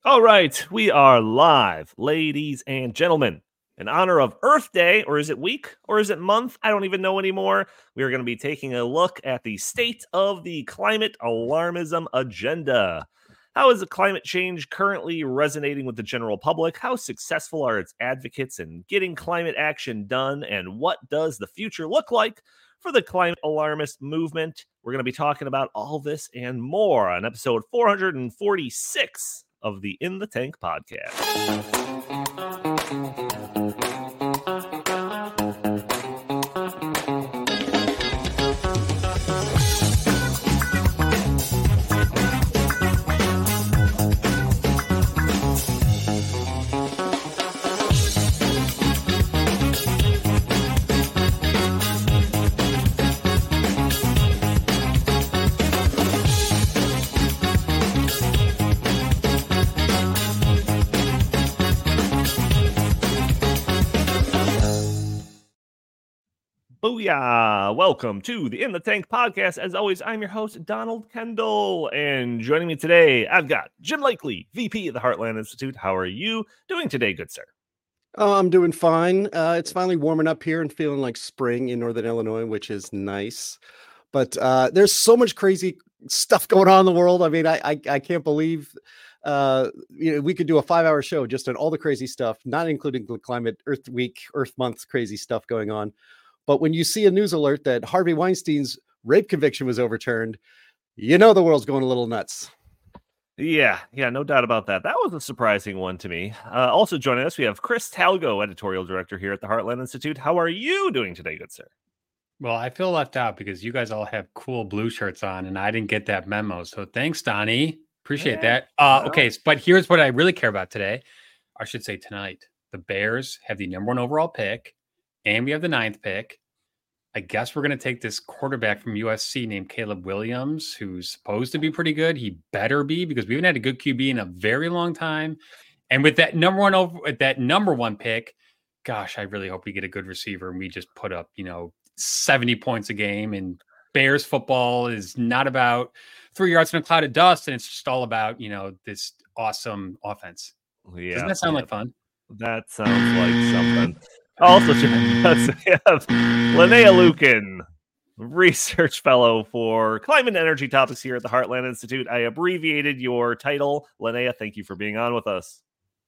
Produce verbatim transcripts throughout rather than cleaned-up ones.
All right, we are live, ladies and gentlemen. In honor of Earth Day, or is it week, or is it month? I don't even know anymore. We are going to be taking a look at the state of the climate alarmism agenda. How is the climate change currently resonating with the general public? How successful are its advocates in getting climate action done? And what does the future look like for the climate alarmist movement? We're going to be talking about all this and more on episode four forty-six of the In the Tank podcast. Booyah! Welcome to the In the Tank podcast. As always, I'm your host, Donald Kendall, and joining me today, I've got Jim Lakely, V P of the Heartland Institute. How are you doing today, good sir? Oh, I'm doing fine. Uh, it's finally warming up here and feeling like spring in Northern Illinois, which is nice. But uh, there's so much crazy stuff going on in the world. I mean, I I, I can't believe uh, you know we could do a five-hour show just on all the crazy stuff, not including the climate, Earth Week, Earth Month crazy stuff going on. But when you see a news alert that Harvey Weinstein's rape conviction was overturned, you know the world's going a little nuts. Yeah, yeah, no doubt about that. That was a surprising one to me. Uh, also joining us, we have Chris Talgo, editorial director here at the Heartland Institute. How are you doing today, good sir? Well, I feel left out because you guys all have cool blue shirts on, and I didn't get that memo. So thanks, Donnie. Appreciate yeah, that. Uh, no. Okay, but here's what I really care about today. I should say tonight. The Bears have the number one overall pick, and we have the ninth pick. I guess we're going to take this quarterback from U S C named Caleb Williams, who's supposed to be pretty good. He better be, because we haven't had a good Q B in a very long time. And with that number one over at that number one pick, gosh, I really hope we get a good receiver and we just put up, you know, seventy points a game. And Bears football is not about three yards in a cloud of dust, and it's just all about, you know, this awesome offense. Yeah, doesn't that sound yeah. like fun? That sounds like something. Also joining us, we have Linnea Lukin, research fellow for climate and energy topics here at the Heartland Institute. I abbreviated your title. Linnea, thank you for being on with us.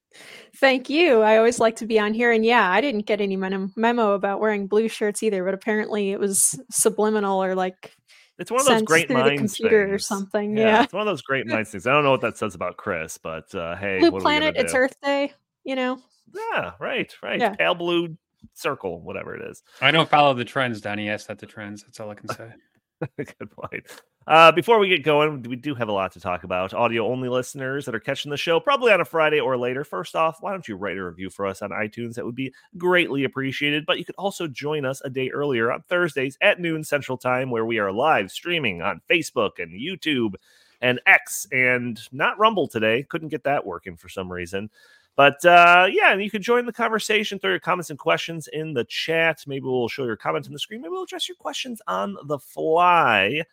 Thank you. I always like to be on here. And yeah, I didn't get any memo about wearing blue shirts either, but apparently it was subliminal or like it's one of those great minds computer things. or something. Yeah, yeah, it's one of those great minds things. I don't know what that says about Chris, but uh, hey, Blue what Planet, are we gonna it's do? Earth Day, you know. Yeah, right, right. Yeah. Pale blue circle, whatever it is. I don't follow the trends, Donnie. Yes, that's the trends. That's all I can say. Good point. Uh, before we get going, we do have a lot to talk about. Audio-only listeners that are catching the show probably on a Friday or later. First off, why don't you write a review for us on iTunes? That would be greatly appreciated. But you could also join us a day earlier on Thursdays at noon Central Time, where we are live streaming on Facebook and YouTube and X and not Rumble today. Couldn't get that working for some reason. But uh, yeah, and you can join the conversation, throw your comments and questions in the chat. Maybe we'll show your comments on the screen. Maybe we'll address your questions on the fly.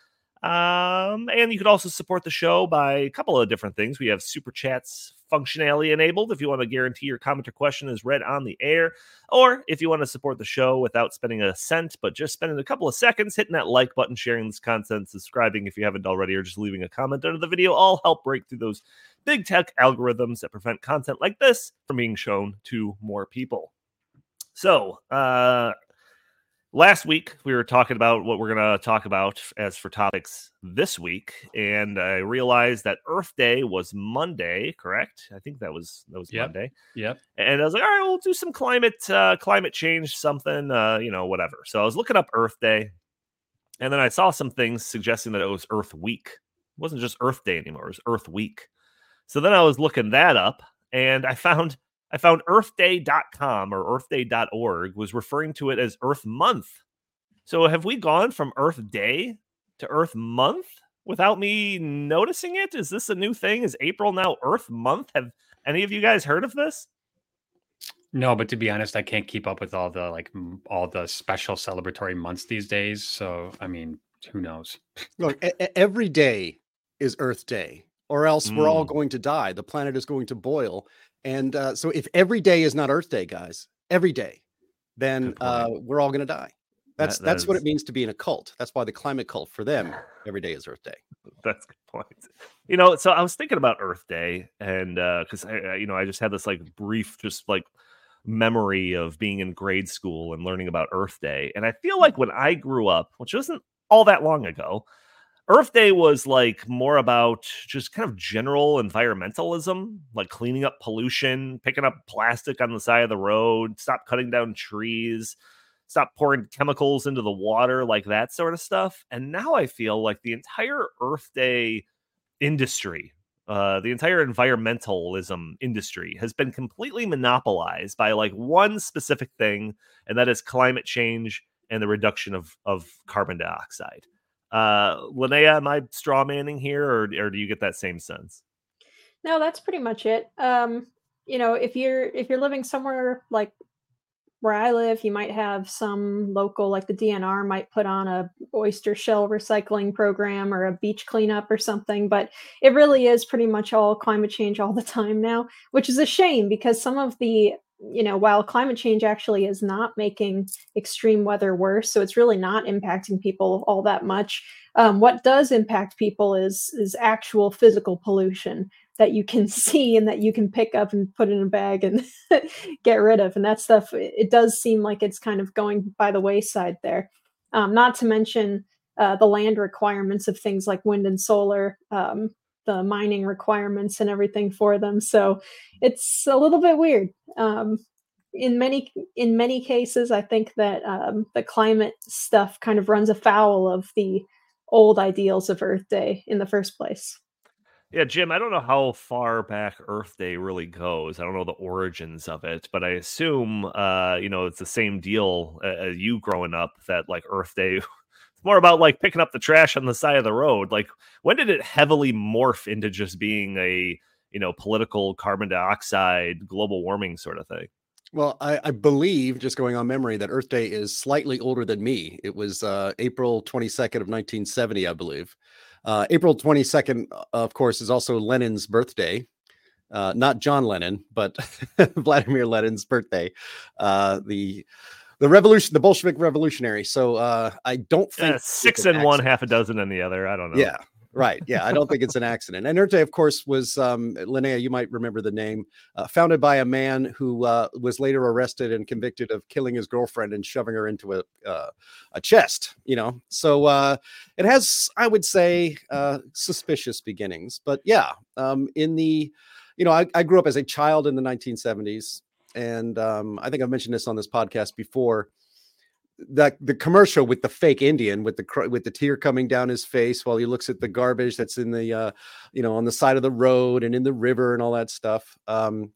Um, and you could also support the show by a couple of different things. We have Super Chats functionality enabled if you want to guarantee your comment or question is read on the air. Or if you want to support the show without spending a cent, but just spending a couple of seconds hitting that like button, sharing this content, subscribing if you haven't already, or just leaving a comment under the video, all help break through those big tech algorithms that prevent content like this from being shown to more people. So, uh, last week we were talking about what we're going to talk about as for topics this week, and I realized that Earth Day was Monday, correct? I think that was that was yep. Monday. Yep. And I was like, all right, we'll do some climate uh, climate change, something, uh, you know, whatever. So I was looking up Earth Day, and then I saw some things suggesting that it was Earth Week. It wasn't just Earth Day anymore; it was Earth Week. So then I was looking that up, and I found I found earth day dot com or earth day dot org was referring to it as Earth Month. So have we gone from Earth Day to Earth Month without me noticing it? Is this a new thing? Is April now Earth Month? Have any of you guys heard of this? No, but to be honest, I can't keep up with all the like all the special celebratory months these days. So, I mean, who knows? Look, a- every day is Earth Day. or else we're all Mm. going to die. The planet is going to boil. And uh, so if every day is not Earth Day, guys, every day, then Good uh, point. we're all going to die. That's That, that that's what is it means to be in a cult. That's why the climate cult for them, every day is Earth Day. that's a good point. You know, so I was thinking about Earth Day, and because I, I, you know, I just had this like brief, just like memory of being in grade school and learning about Earth Day, and I feel like when I grew up, which wasn't all that long ago, Earth Day was like more about just kind of general environmentalism, like cleaning up pollution, picking up plastic on the side of the road, stop cutting down trees, stop pouring chemicals into the water, like that sort of stuff. And now I feel like the entire Earth Day industry, uh, the entire environmentalism industry has been completely monopolized by like one specific thing, and that is climate change and the reduction of, of carbon dioxide. Uh, Linnea, am I straw manning here, or, or do you get that same sense? No, that's pretty much it. Um, you know, if you're if you're living somewhere like where I live, you might have some local, like the D N R might put on a oyster shell recycling program or a beach cleanup or something, but it really is pretty much all climate change all the time now, which is a shame because some of the, you know, while climate change actually is not making extreme weather worse, so it's really not impacting people all that much. Um, what does impact people is is actual physical pollution that you can see and that you can pick up and put in a bag and get rid of. And that stuff, it it does seem like it's kind of going by the wayside there. Um, not to mention uh, the land requirements of things like wind and solar, um, the mining requirements and everything for them. So it's a little bit weird. Um, in many in many cases, I think that um, the climate stuff kind of runs afoul of the old ideals of Earth Day in the first place. Yeah, Jim, I don't know how far back Earth Day really goes. I don't know the origins of it, but I assume, uh, you know, it's the same deal uh, as you growing up that like Earth Day, it's more about like picking up the trash on the side of the road. Like, when did it heavily morph into just being a, you know, political carbon dioxide, global warming sort of thing? Well, I, I believe, just going on memory, that Earth Day is slightly older than me. It was uh, April twenty-second of nineteen seventy, I believe. Uh, April twenty-second, uh, of course, is also Lenin's birthday. Uh, not John Lennon, but Vladimir Lenin's birthday. Uh, the the revolution, the Bolshevik revolutionary. So uh, I don't think Uh, six it's an in one, accident. half a dozen in the other. I don't know. Yeah, right. Yeah, I don't think it's an accident. And Earth Day, of course, was um, Linnea. You might remember the name, uh, founded by a man who uh, was later arrested and convicted of killing his girlfriend and shoving her into a uh, a chest. You know, so uh, it has, I would say, uh, suspicious beginnings. But yeah, um, in the, you know, I, I grew up as a child in the nineteen seventies, and um, I think I've mentioned this on this podcast before. That the commercial with the fake Indian with the cr- with the tear coming down his face while he looks at the garbage that's in the uh, you know, on the side of the road and in the river and all that stuff. Um,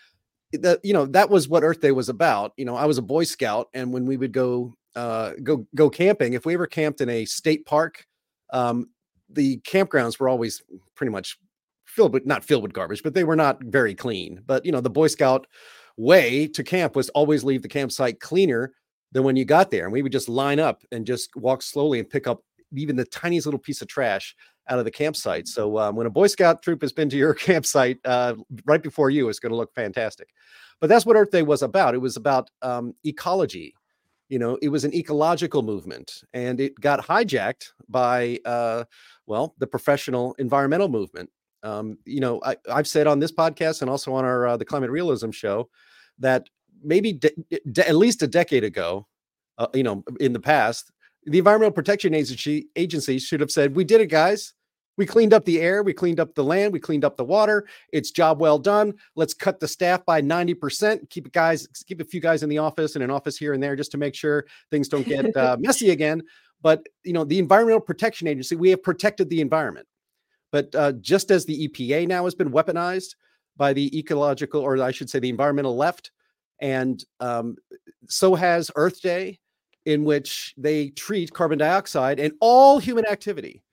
that, you know, that was what Earth Day was about. You know, I was a Boy Scout, and when we would go uh, go go camping, if we ever camped in a state park, um, the campgrounds were always pretty much filled with, not filled with garbage, but they were not very clean. But you know, the Boy Scout way to camp was always leave the campsite cleaner than when you got there. And we would just line up and just walk slowly and pick up even the tiniest little piece of trash out of the campsite. So um, when a Boy Scout troop has been to your campsite uh, right before you, it's going to look fantastic. But that's what Earth Day was about. It was about um, ecology. You know, it was an ecological movement, and it got hijacked by, uh, well, the professional environmental movement. Um, you know, I, I've said on this podcast and also on our uh, the Climate Realism show that maybe de- de- at least a decade ago, uh, you know, in the past, the Environmental Protection Agency agency should have said, "We did it, guys. We cleaned up the air, we cleaned up the land, we cleaned up the water. It's job well done. Let's cut the staff by ninety percent. Keep guys, keep a few guys in the office and an office here and there just to make sure things don't get uh, messy again." But you know, the Environmental Protection Agency, we have protected the environment. But uh, just as the E P A now has been weaponized by the ecological, or I should say, the environmental left. And um, so has Earth Day, in which they treat carbon dioxide and all human activity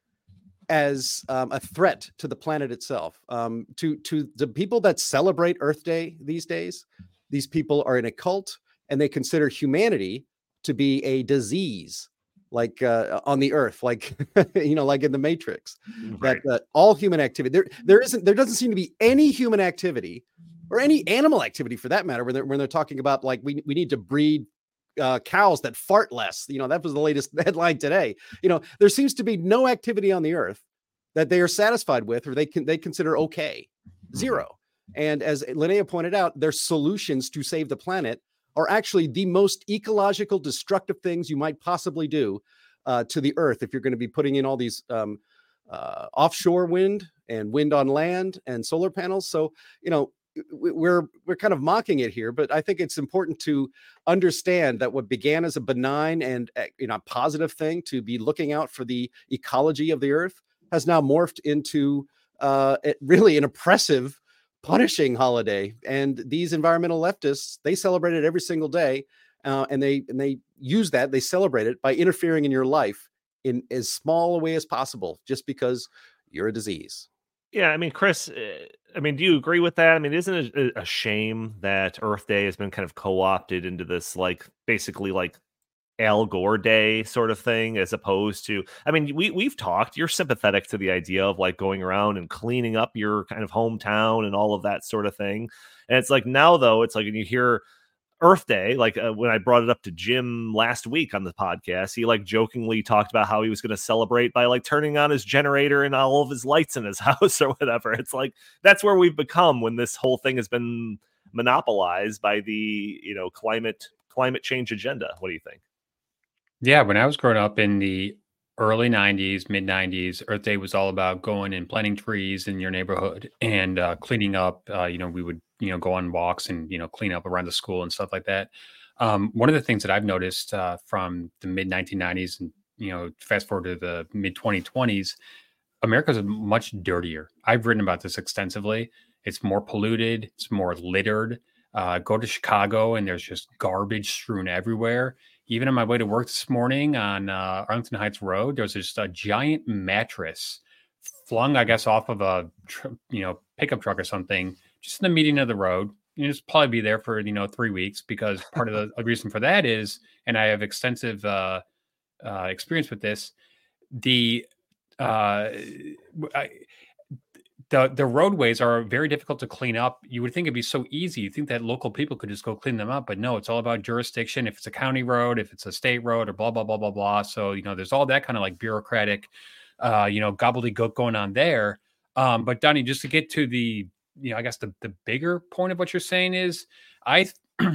as um, a threat to the planet itself. Um, to, to the people that celebrate Earth Day these days, these people are in a cult, and they consider humanity to be a disease. like uh, on the earth, like, you know, like in the Matrix, Right. that uh, all human activity, there, there isn't, there doesn't seem to be any human activity or any animal activity for that matter, when they're, when they're talking about like, we, we need to breed uh, cows that fart less. You know, that was the latest headline today. You know, there seems to be no activity on the earth that they are satisfied with, or they can, they consider okay. Zero. And as Linnea pointed out, their solutions to save the planet are actually the most ecological destructive things you might possibly do uh, to the earth. If you're going to be putting in all these um, uh, offshore wind and wind on land and solar panels. So, you know, we're, we're kind of mocking it here, but I think it's important to understand that what began as a benign and, you know, positive thing to be looking out for the ecology of the earth has now morphed into uh, really an oppressive, punishing holiday. And these environmental leftists, they celebrate it every single day, uh, and they and they use that, they celebrate it by interfering in your life in as small a way as possible, just because you're a disease. Yeah, I mean, Chris, uh, I mean, do you agree with that? I mean, isn't it a, a shame that Earth Day has been kind of co-opted into this, like, basically like Al Gore Day sort of thing, as opposed to, I mean, we, we've talked, you're sympathetic to the idea of like going around and cleaning up your kind of hometown and all of that sort of thing. And it's like, now though, it's like, when you hear Earth Day, like uh, when I brought it up to Jim last week on the podcast, he like jokingly talked about how he was going to celebrate by like turning on his generator and all of his lights in his house or whatever. It's like, that's where we've become when this whole thing has been monopolized by the, you know, climate, climate change agenda. What do you think? Yeah, when I was growing up in the early nineties, mid nineties, Earth Day was all about going and planting trees in your neighborhood and uh, cleaning up. Uh, you know, we would, you know, go on walks and, you know, clean up around the school and stuff like that. Um, one of the things that I've noticed uh, from the mid nineteen nineties and, you know, fast forward to the mid twenty twenties, America's much dirtier. I've written about this extensively. It's more polluted. It's more littered. Uh, go to Chicago and there's just garbage strewn everywhere. Even on my way to work this morning on uh, Arlington Heights Road, there's just a giant mattress flung, I guess, off of a tr- you know pickup truck or something, just in the median of the road. You know, it's probably be there for you know three weeks because part of the a reason for that is, and I have extensive uh, uh, experience with this, the uh, I, the the roadways are very difficult to clean up. You would think it'd be so easy. You think that local people could just go clean them up, but no, it's all about jurisdiction. If it's a county road, if it's a state road, or blah blah blah blah blah. So you know, there's all that kind of like bureaucratic, uh, you know, gobbledygook going on there. Um, but Donnie, just to get to the, you know, I guess the the bigger point of what you're saying is, I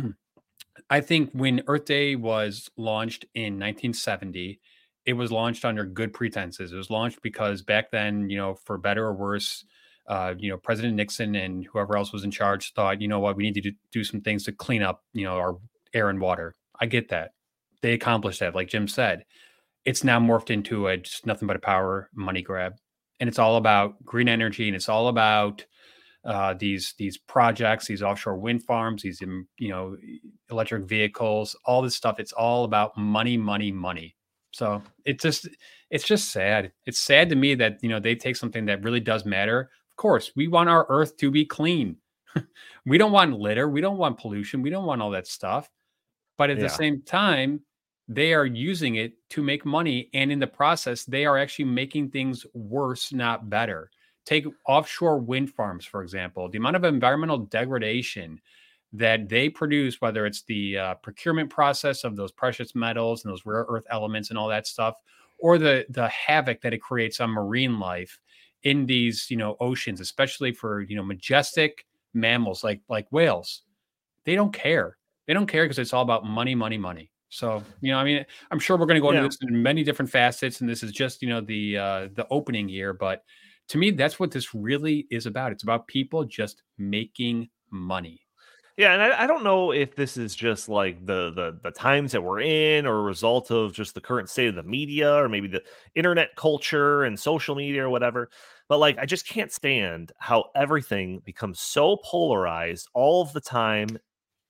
I think when Earth Day was launched in nineteen seventy, it was launched under good pretenses. It was launched because back then, you know, for better or worse, uh, you know, President Nixon and whoever else was in charge thought, you know what, we need to do, do some things to clean up, you know, our air and water. I get that. They accomplished that, like Jim said. It's now morphed into a just nothing but a power money grab. And it's all about green energy, and it's all about uh, these these projects, these offshore wind farms, these um, you know electric vehicles, all this stuff. It's all about money, money, money. So it just it's just sad. It's sad to me that you know they take something that really does matter. Of course, we want our earth to be clean. We don't want litter. We don't want pollution. We don't want all that stuff. But at Yeah. the same time, they are using it to make money. And in the process, they are actually making things worse, not better. Take offshore wind farms, for example, the amount of environmental degradation that they produce, whether it's the uh, procurement process of those precious metals and those rare earth elements and all that stuff, or the the havoc that it creates on marine life in these, you know, oceans, especially for, you know, majestic mammals like like whales. They don't care. They don't care because it's all about money, money, money. So, you know, I mean, I'm sure we're going to go Yeah. into this in many different facets, and this is just, you know, the uh, the opening here. But to me, that's what this really is about. It's about people just making money. Yeah, and I, I don't know if this is just like the the the times that we're in, or a result of just the current state of the media, or maybe the internet culture and social media or whatever. But like, I just can't stand how everything becomes so polarized all of the time, just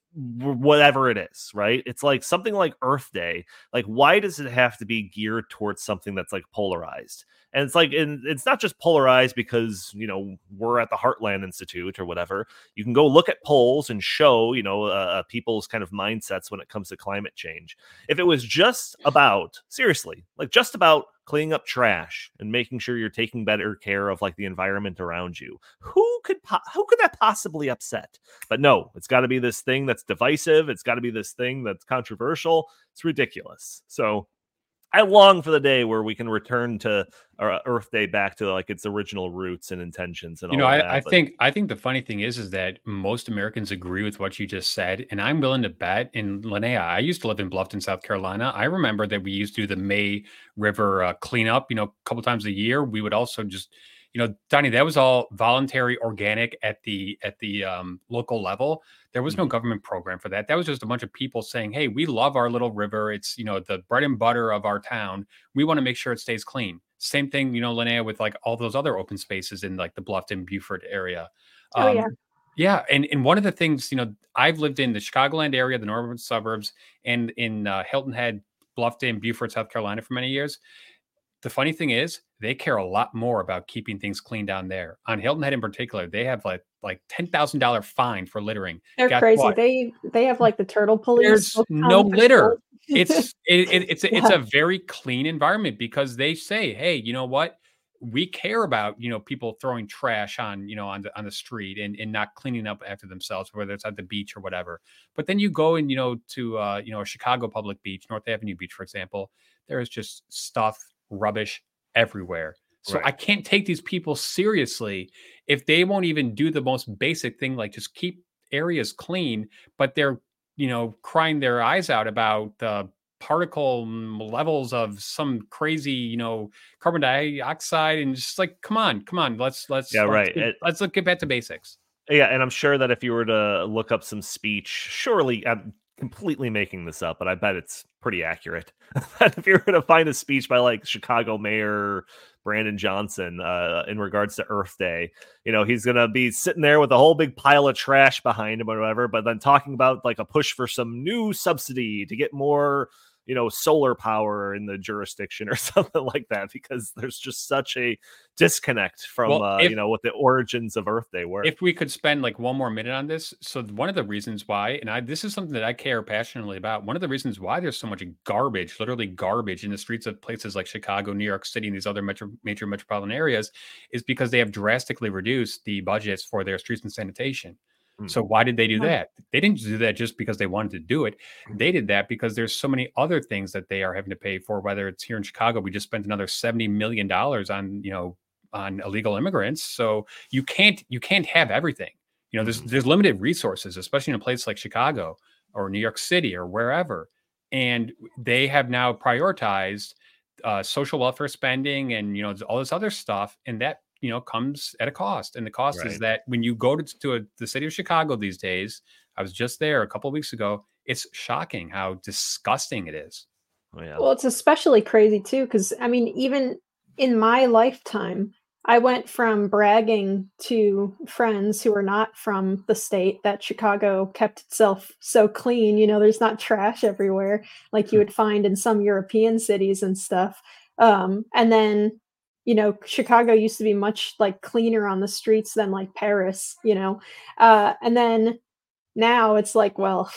whatever it is, right? It's like something like Earth Day. Like, why does it have to be geared towards something that's like polarized? And it's like, and it's not just polarized because, you know, we're at the Heartland Institute or whatever. You can go look at polls and show, you know, uh, people's kind of mindsets when it comes to climate change. If it was just about, seriously, like just about cleaning up trash and making sure you're taking better care of like the environment around you, who could po- who could that possibly upset? But no, it's got to be this thing that's divisive. It's got to be this thing that's controversial. It's ridiculous. So I long for the day where we can return to our Earth Day back to like its original roots and intentions. And you know, all I, of that, I but... think I think the funny thing is, is that most Americans agree with what you just said, and I'm willing to bet. In Linnea, I used to live in Bluffton, South Carolina. I remember that we used to do the May River uh, cleanup. You know, a couple times a year. We would also just, you know, Donnie, that was all voluntary, organic at the at the um, local level. There was no mm-hmm. government program for that. That was just a bunch of people saying, "Hey, we love our little river. It's, you know, the bread and butter of our town. We want to make sure it stays clean." Same thing, you know, Linnea, with like all those other open spaces in like the Bluffton, Beaufort area. Um, oh yeah, yeah, and and one of the things, you know, I've lived in the Chicagoland area, the northern suburbs, and in uh, Hilton Head, Bluffton, Beaufort, South Carolina for many years. The funny thing is, they care a lot more about keeping things clean down there. On Hilton Head in particular, they have like like ten thousand dollar fine for littering. They're Guess crazy. what? They they have like the turtle police. There's no litter. It's it, it, it's a, Yeah. it's a very clean environment because they say, hey, you know what? We care about, you know, people throwing trash on, you know, on the on the street and, and not cleaning up after themselves, whether it's at the beach or whatever. But then you go and, you know, to uh, you know, a Chicago public beach, North Avenue Beach, for example, there is just stuff, rubbish everywhere. So Right. I can't take these people seriously if they won't even do the most basic thing, like just keep areas clean, but they're, you know, crying their eyes out about the particle levels of some crazy, you know, carbon dioxide, and just like, come on, come on, let's let's Yeah, let's right. get, It- let's look get back to basics. Yeah, and I'm sure that if you were to look up some speech, surely I'm completely making this up, but I bet it's pretty accurate. If you were to find a speech by like Chicago Mayor Brandon Johnson uh, in regards to Earth Day, you know, he's gonna be sitting there with a whole big pile of trash behind him or whatever, but then talking about like a push for some new subsidy to get more, you know, solar power in the jurisdiction or something like that, because there's just such a disconnect from, Well, uh, if- you know, what the origins of Earth Day were. If we could spend like one more minute on this. So one of the reasons why, and I this is something that I care passionately about, one of the reasons why there's so much garbage, literally garbage in the streets of places like Chicago, New York City, and these other metro, major metropolitan areas is because they have drastically reduced the budgets for their streets and sanitation. Mm. So why did they do Yeah. that? They didn't do that just because they wanted to do it. They did that because there's so many other things that they are having to pay for, whether it's here in Chicago, we just spent another seventy million dollars on, you know, on illegal immigrants. So you can't you can't have everything. You know, there's there's limited resources, especially in a place like Chicago or New York City or wherever. And they have now prioritized uh, social welfare spending and, you know, all this other stuff. And that, you know, comes at a cost. And the cost is Right. that when you go to, to a, the city of Chicago these days, I was just there a couple of weeks ago, it's shocking how disgusting it is. Oh, yeah. Well, it's especially crazy too, because I mean, even in my lifetime, I went from bragging to friends who are not from the state that Chicago kept itself so clean. You know, there's not trash everywhere like you would find in some European cities and stuff. Um, and then, you know, Chicago used to be much like cleaner on the streets than like Paris, you know. Uh, and then now it's like, well,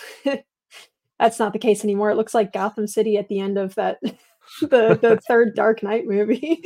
that's not the case anymore. It looks like Gotham City at the end of that the the third Dark Knight movie.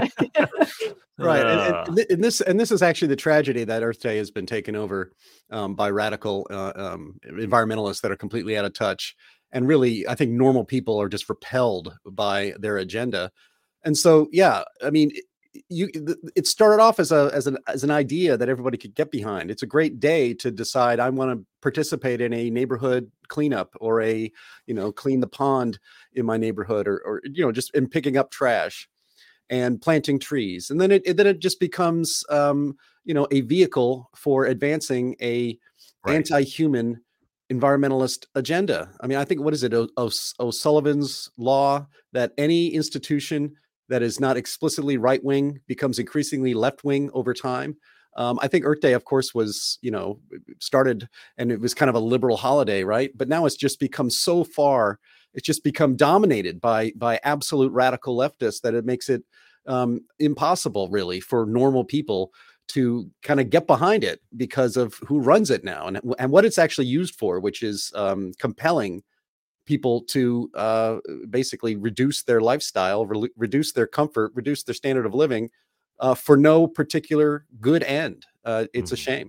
Right, and, Uh, and, th- and this and this is actually the tragedy that Earth Day has been taken over um, by radical uh, um, environmentalists that are completely out of touch, and really, I think normal people are just repelled by their agenda. And so, yeah, I mean, it- you th- it started off as a as an as an idea that everybody could get behind. It's a great day to decide I want to participate in a neighborhood cleanup or a, you know, clean the pond in my neighborhood, or or you know, just in picking up trash and planting trees. And then it, it then it just becomes um, you know, a vehicle for advancing a Right. anti-human environmentalist agenda. I mean, I think, what is it, o- o- O'Sullivan's law, that any institution that is not explicitly right-wing becomes increasingly left-wing over time. Um, I think Earth Day, of course, was, you know, started and it was kind of a liberal holiday, right? But now it's just become so far, it's just become dominated by by absolute radical leftists that it makes it um, impossible, really, for normal people to kind of get behind it because of who runs it now and, and what it's actually used for, which is um, compelling people to uh, basically reduce their lifestyle, re- reduce their comfort, reduce their standard of living uh, for no particular good end. Uh, it's mm. a shame.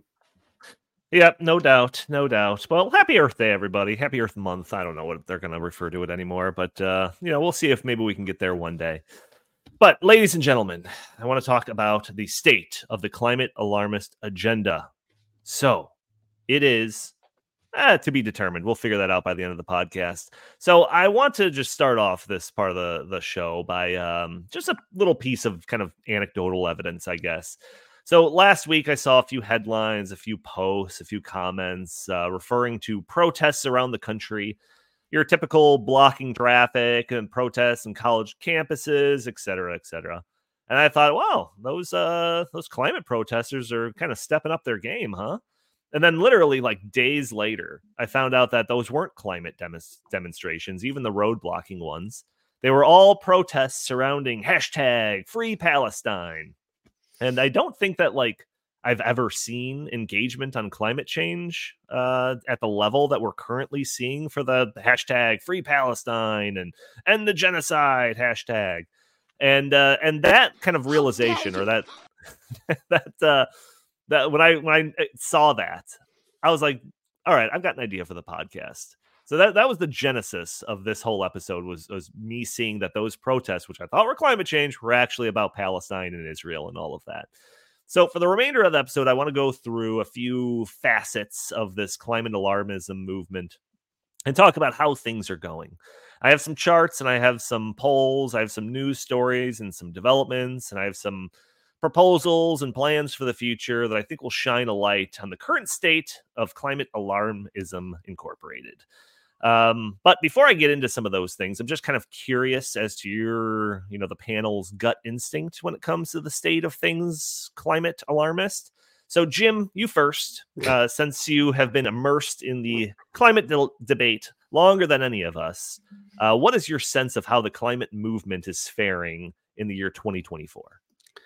Yep, no doubt, no doubt. Well, happy Earth Day, everybody. Happy Earth Month. I don't know what they're going to refer to it anymore, but uh, you know, we'll see if maybe we can get there one day. But ladies and gentlemen, I want to talk about the state of the climate alarmist agenda. So it is eh, to be determined. We'll figure that out by the end of the podcast. So I want to just start off this part of the, the show by um, just a little piece of kind of anecdotal evidence, I guess. So last week I saw a few headlines, a few posts, a few comments uh, referring to protests around the country. Your typical blocking traffic and protests in college campuses, et cetera, et cetera. And I thought, wow, those uh, those climate protesters are kind of stepping up their game, huh? And then literally like days later, I found out that those weren't climate dem- demonstrations, even the road blocking ones. They were all protests surrounding hashtag Free Palestine. And I don't think that like I've ever seen engagement on climate change uh, at the level that we're currently seeing for the hashtag Free Palestine and end the genocide hashtag. And uh, and that kind of realization or that that uh, that when I when I saw that, I was like, all right, I've got an idea for the podcast. So that, that was the genesis of this whole episode was, was me seeing that those protests, which I thought were climate change, were actually about Palestine and Israel and all of that. So for the remainder of the episode, I want to go through a few facets of this climate alarmism movement and talk about how things are going. I have some charts and I have some polls. I have some news stories and some developments, and I have some proposals and plans for the future that I think will shine a light on the current state of climate alarmism incorporated. Um, but before I get into some of those things, I'm just kind of curious as to your, you know, the panel's gut instinct when it comes to the state of things climate alarmist. So, Jim, you first, uh, since you have been immersed in the climate de- debate longer than any of us. Uh, what is your sense of how the climate movement is faring in the year twenty twenty-four?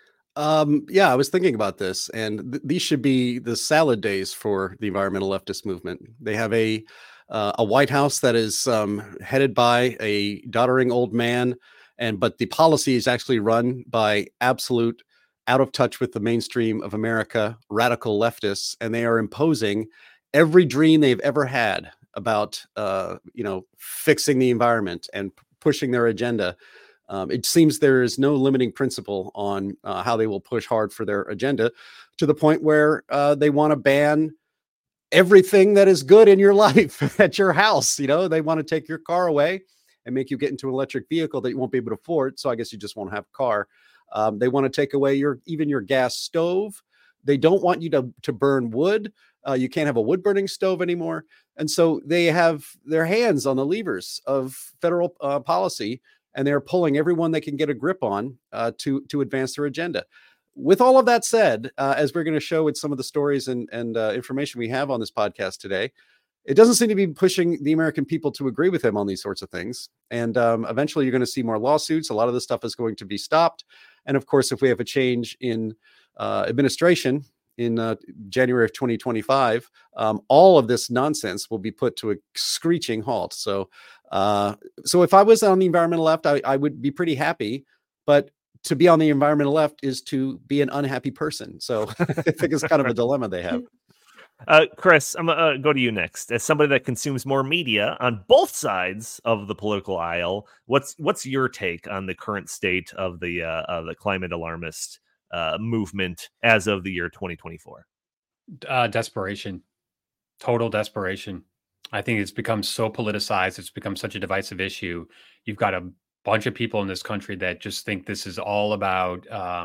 Um, yeah, I was thinking about this, and th- these should be the salad days for the environmental leftist movement. They have a uh, a White House that is um, headed by a doddering old man, and but the policy is actually run by absolute out of touch with the mainstream of America radical leftists, and they are imposing every dream they've ever had about uh, you know fixing the environment and p- pushing their agenda. Um, it seems there is no limiting principle on uh, how they will push hard for their agenda, to the point where uh, they want to ban everything that is good in your life at your house. You know, they want to take your car away and make you get into an electric vehicle that you won't be able to afford. So I guess you just won't have a car. Um, they want to take away your even your gas stove. They don't want you to, to burn wood. Uh, you can't have a wood burning stove anymore. And so they have their hands on the levers of federal uh, policy, and they're pulling everyone they can get a grip on uh, to, to advance their agenda. With all of that said, uh, as we're going to show with some of the stories and, and uh, information we have on this podcast today, it doesn't seem to be pushing the American people to agree with him on these sorts of things. And um, eventually you're going to see more lawsuits. A lot of this stuff is going to be stopped. And of course, if we have a change in uh, administration in uh, January of twenty twenty-five, um, all of this nonsense will be put to a screeching halt. So, uh, so if I was on the environmental left, I, I would be pretty happy. But to be on the environmental left is to be an unhappy person. So I think it's kind of a dilemma they have. Uh, Chris, I'm gonna uh, go to you next. As somebody that consumes more media on both sides of the political aisle, what's what's your take on the current state of the uh, of the climate alarmist uh, movement as of the year twenty twenty-four? Uh, desperation, total desperation. I think it's become so politicized. It's become such a divisive issue. You've got a bunch of people in this country that just think this is all about um,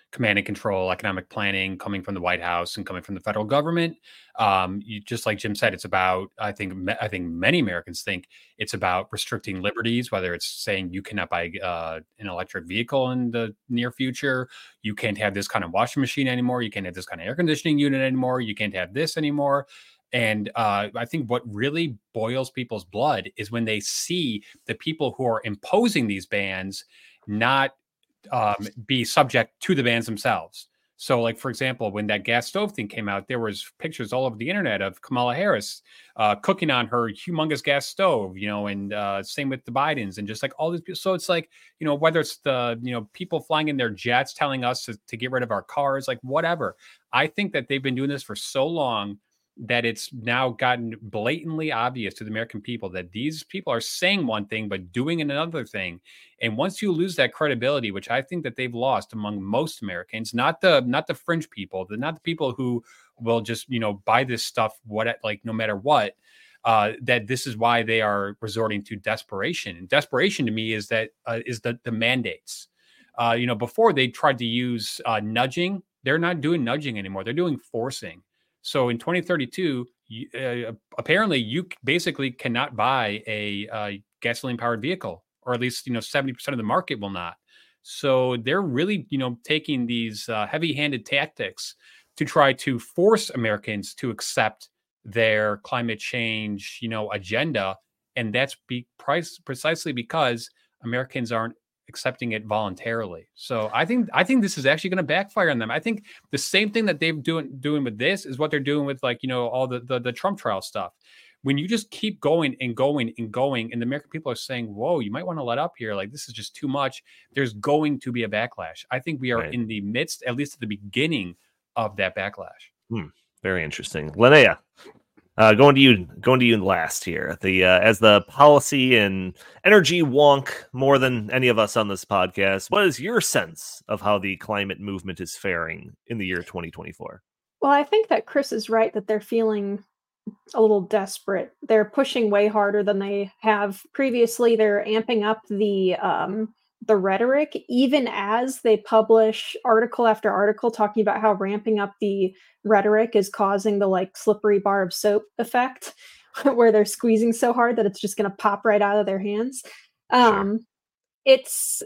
command and control, economic planning coming from the White House and coming from the federal government. Um, you, just like Jim said, it's about, I think, I think many Americans think it's about restricting liberties, whether it's saying you cannot buy uh, an electric vehicle in the near future. You can't have this kind of washing machine anymore. You can't have this kind of air conditioning unit anymore. You can't have this anymore. And uh, I think what really boils people's blood is when they see the people who are imposing these bans not um, be subject to the bans themselves. So, like, for example, when that gas stove thing came out, there was pictures all over the internet of Kamala Harris uh, cooking on her humongous gas stove, you know, and uh, same with the Bidens and just like all these people. So it's like, you know, whether it's the, you know, people flying in their jets telling us to, to get rid of our cars, like whatever. I think that they've been doing this for so long that it's now gotten blatantly obvious to the American people that these people are saying one thing, but doing another thing. And once you lose that credibility, which I think that they've lost among most Americans, not the, not the fringe people, the, not the people who will just, you know, buy this stuff, what, like, no matter what, uh, that this is why they are resorting to desperation. And desperation to me is that, uh, is the, the mandates. Uh, you know, before they tried to use uh, nudging, they're not doing nudging anymore. They're doing forcing. So in twenty thirty-two, you, uh, apparently you basically cannot buy a uh, gasoline-powered vehicle, or at least, you know, seventy percent of the market will not. So they're really, you know, taking these uh, heavy-handed tactics to try to force Americans to accept their climate change, you know, agenda, and that's be price precisely because Americans aren't accepting it voluntarily. So I think I think this is actually going to backfire on them. I think the same thing that they've doing doing with this is what they're doing with, like, you know, all the, the the Trump trial stuff. When you just keep going and going and going, and the American people are saying, "Whoa, you might want to let up here. Like, this is just too much." There's going to be a backlash. I think we are right in the midst, at least at the beginning of that backlash. Hmm. Very interesting, Linnea. Uh, going to you, going to you last here. The uh, as the policy and energy wonk more than any of us on this podcast, what is your sense of how the climate movement is faring in the year twenty twenty-four? Well, I think that Chris is right that they're feeling a little desperate. They're pushing way harder than they have previously. They're amping up the um, the rhetoric, even as they publish article after article talking about how ramping up the rhetoric is causing the like slippery bar of soap effect, where they're squeezing so hard that it's just going to pop right out of their hands. Um, sure. It's,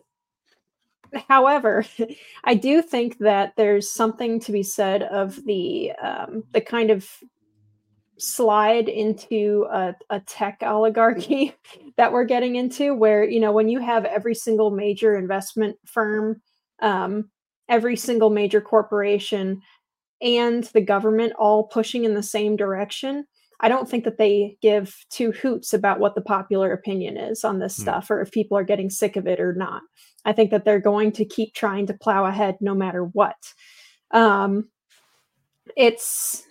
however, I do think that there's something to be said of the um, the kind of slide into a, a tech oligarchy that we're getting into, where, you know, when you have every single major investment firm, um, every single major corporation, and the government all pushing in the same direction, I don't think that they give two hoots about what the popular opinion is on this hmm. stuff, or if people are getting sick of it or not. I think that they're going to keep trying to plow ahead no matter what. Um, it's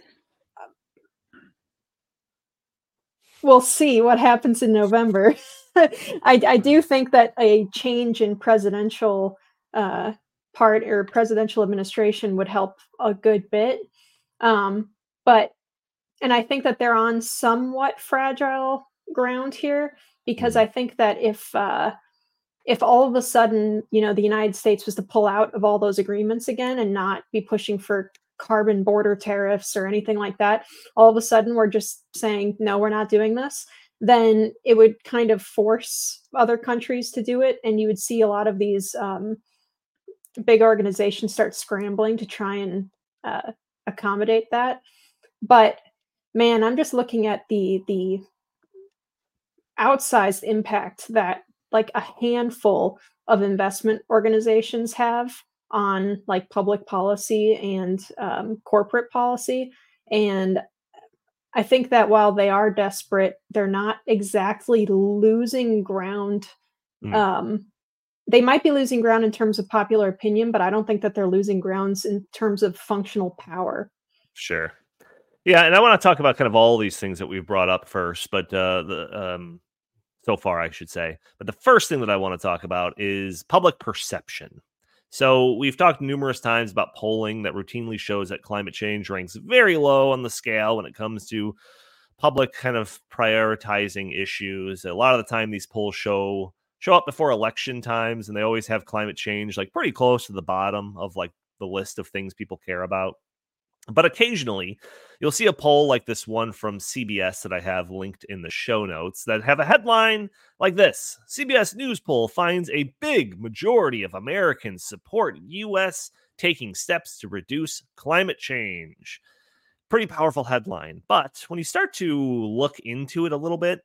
We'll see what happens in November. I, I do think that a change in presidential uh, part or presidential administration would help a good bit. Um, but, and I think that they're on somewhat fragile ground here, because I think that if, uh, if all of a sudden, you know, the United States was to pull out of all those agreements again and not be pushing for carbon border tariffs or anything like that, all of a sudden we're just saying, no, we're not doing this, then it would kind of force other countries to do it. And you would see a lot of these um, big organizations start scrambling to try and uh, accommodate that. But man, I'm just looking at the, the outsized impact that like a handful of investment organizations have on like public policy and um, corporate policy. And I think that while they are desperate, they're not exactly losing ground. Mm. Um, they might be losing ground in terms of popular opinion, but I don't think that they're losing grounds in terms of functional power. Sure. Yeah. And I want to talk about kind of all these things that we've brought up first, but uh, the um, so far, I should say. But the first thing that I want to talk about is public perception. So we've talked numerous times about polling that routinely shows that climate change ranks very low on the scale when it comes to public kind of prioritizing issues. A lot of the time these polls show show up before election times, and they always have climate change like pretty close to the bottom of like the list of things people care about. But occasionally, you'll see a poll like this one from C B S that I have linked in the show notes that have a headline like this. C B S News poll finds a big majority of Americans support U S taking steps to reduce climate change. Pretty powerful headline. But when you start to look into it a little bit,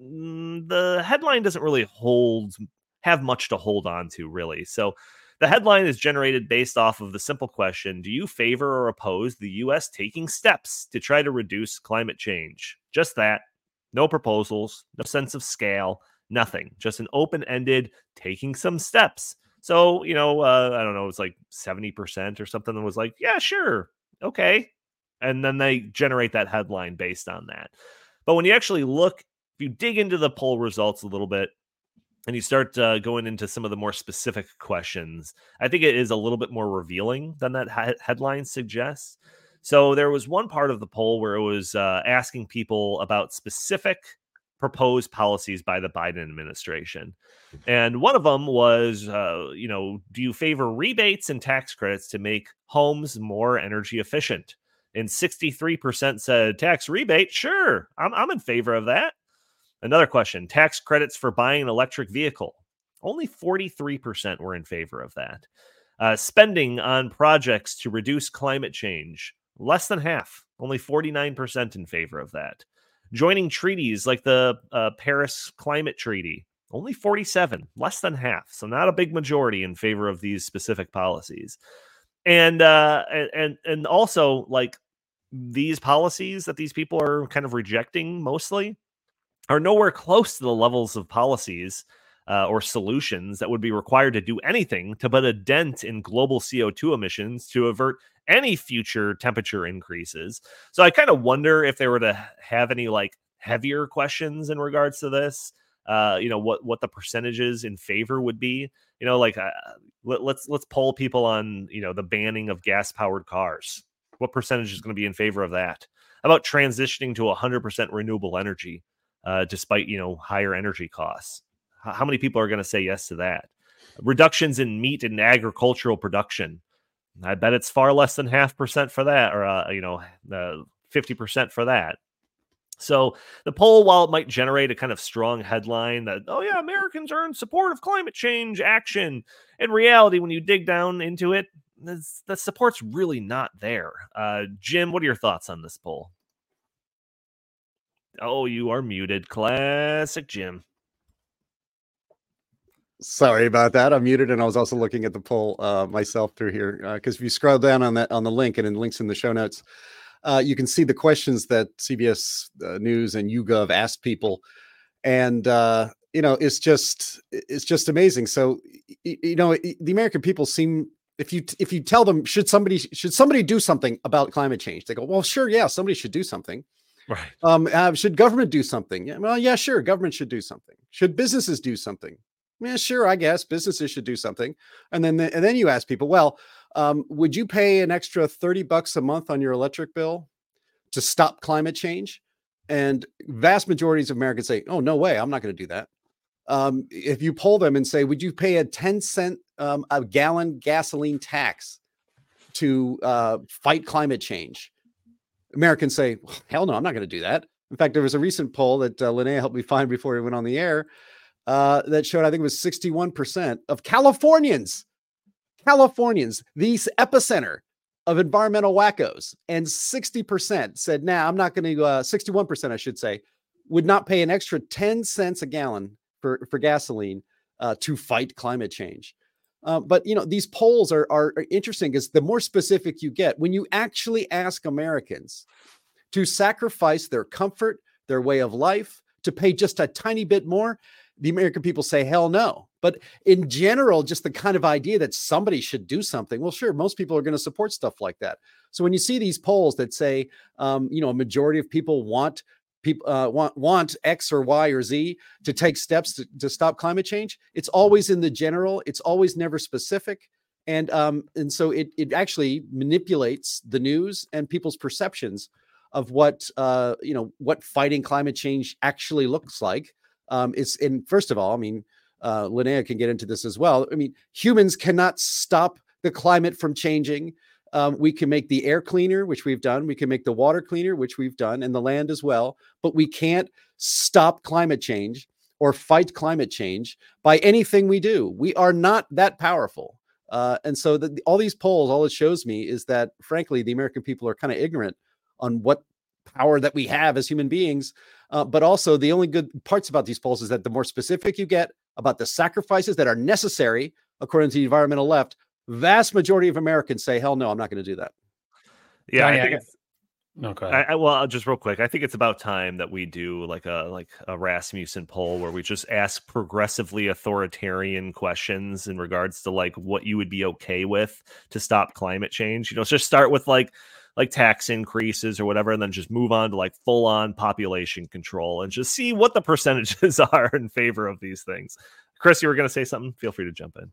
the headline doesn't really hold, have much to hold on to, really. So the headline is generated based off of the simple question, do you favor or oppose the U S taking steps to try to reduce climate change? Just that. No proposals, no sense of scale, nothing. Just an open-ended taking some steps. So, you know, uh, I don't know, it's like seventy percent or something that was like, yeah, sure, okay. And then they generate that headline based on that. But when you actually look, if you dig into the poll results a little bit, and you start uh, going into some of the more specific questions, I think it is a little bit more revealing than that ha- headline suggests. So there was one part of the poll where it was uh, asking people about specific proposed policies by the Biden administration. And one of them was, uh, you know, do you favor rebates and tax credits to make homes more energy efficient? And sixty-three percent said tax rebate. Sure, I'm, I'm in favor of that. Another question, tax credits for buying an electric vehicle. Only forty-three percent were in favor of that. Uh, spending on projects to reduce climate change, less than half, only forty-nine percent in favor of that. Joining treaties like the uh, Paris Climate Treaty, only forty-seven, less than half. So not a big majority in favor of these specific policies. And uh, and and also, like, these policies that these people are kind of rejecting mostly are nowhere close to the levels of policies uh, or solutions that would be required to do anything to put a dent in global C O two emissions to avert any future temperature increases. So I kind of wonder if they were to have any like heavier questions in regards to this, uh, you know, what, what the percentages in favor would be, you know, like uh, let, let's, let's poll people on, you know, the banning of gas powered cars. What percentage is going to be in favor of that? How about transitioning to one hundred percent renewable energy? Uh, despite, you know, higher energy costs. H- how many people are going to say yes to that? Reductions in meat and agricultural production. I bet it's far less than half percent for that, or, uh, you know, uh, fifty percent for that. So the poll, while it might generate a kind of strong headline that, oh yeah, Americans are in support of climate change action, in reality, when you dig down into it, the support's really not there. Uh, Jim, what are your thoughts on this poll? Oh, you are muted. Classic Jim. Sorry about that. I'm muted, and I was also looking at the poll uh, myself through here because uh, if you scroll down on that on the link and in links in the show notes, uh, you can see the questions that C B S uh, News and YouGov asked people, and uh, you know it's just it's just amazing. So you, you know the American people seem, if you if you tell them should somebody should somebody do something about climate change, they go, well, sure, yeah, somebody should do something. Right. Um, uh, should government do something? Yeah, well, yeah, sure. Government should do something. Should businesses do something? Yeah, sure. I guess businesses should do something. And then, and then you ask people, well, um, would you pay an extra thirty bucks a month on your electric bill to stop climate change? And vast majorities of Americans say, oh, no way. I'm not going to do that. Um, if you poll them and say, would you pay a ten cent um, a gallon gasoline tax to uh, fight climate change? Americans say, hell no, I'm not going to do that. In fact, there was a recent poll that uh, Linnea helped me find before we went on the air uh, that showed, I think it was sixty-one percent of Californians, Californians, the epicenter of environmental wackos, and sixty percent said, nah, I'm not going to, uh, sixty-one percent, I should say, would not pay an extra ten cents a gallon for, for gasoline uh, to fight climate change. Uh, but, you know, these polls are, are, are interesting because the more specific you get, when you actually ask Americans to sacrifice their comfort, their way of life, to pay just a tiny bit more, the American people say, hell no. But in general, just the kind of idea that somebody should do something, well, sure, most people are going to support stuff like that. So when you see these polls that say, um, you know, a majority of people want people uh, want want X or Y or Z to take steps to, to stop climate change, it's always in the general. It's always never specific. And um, and so it it actually manipulates the news and people's perceptions of what uh, you know what fighting climate change actually looks like. Um, it's and first of all, I mean, uh, Linnea can get into this as well. I mean, humans cannot stop the climate from changing. Um, we can make the air cleaner, which we've done. We can make the water cleaner, which we've done, and the land as well. But we can't stop climate change or fight climate change by anything we do. We are not that powerful. Uh, and so the, all these polls, all it shows me is that, frankly, the American people are kind of ignorant on what power that we have as human beings. Uh, but also the only good parts about these polls is that the more specific you get about the sacrifices that are necessary, according to the environmental left, vast majority of Americans say, hell no, I'm not going to do that. Yeah, Johnny, I think I it's, Okay. I, I, well, just real quick, I think it's about time that we do like a like a Rasmussen poll where we just ask progressively authoritarian questions in regards to like what you would be okay with to stop climate change. You know, just start with like like tax increases or whatever, and then just move on to like full on population control and just see what the percentages are in favor of these things. Chris, you were going to say something? Feel free to jump in.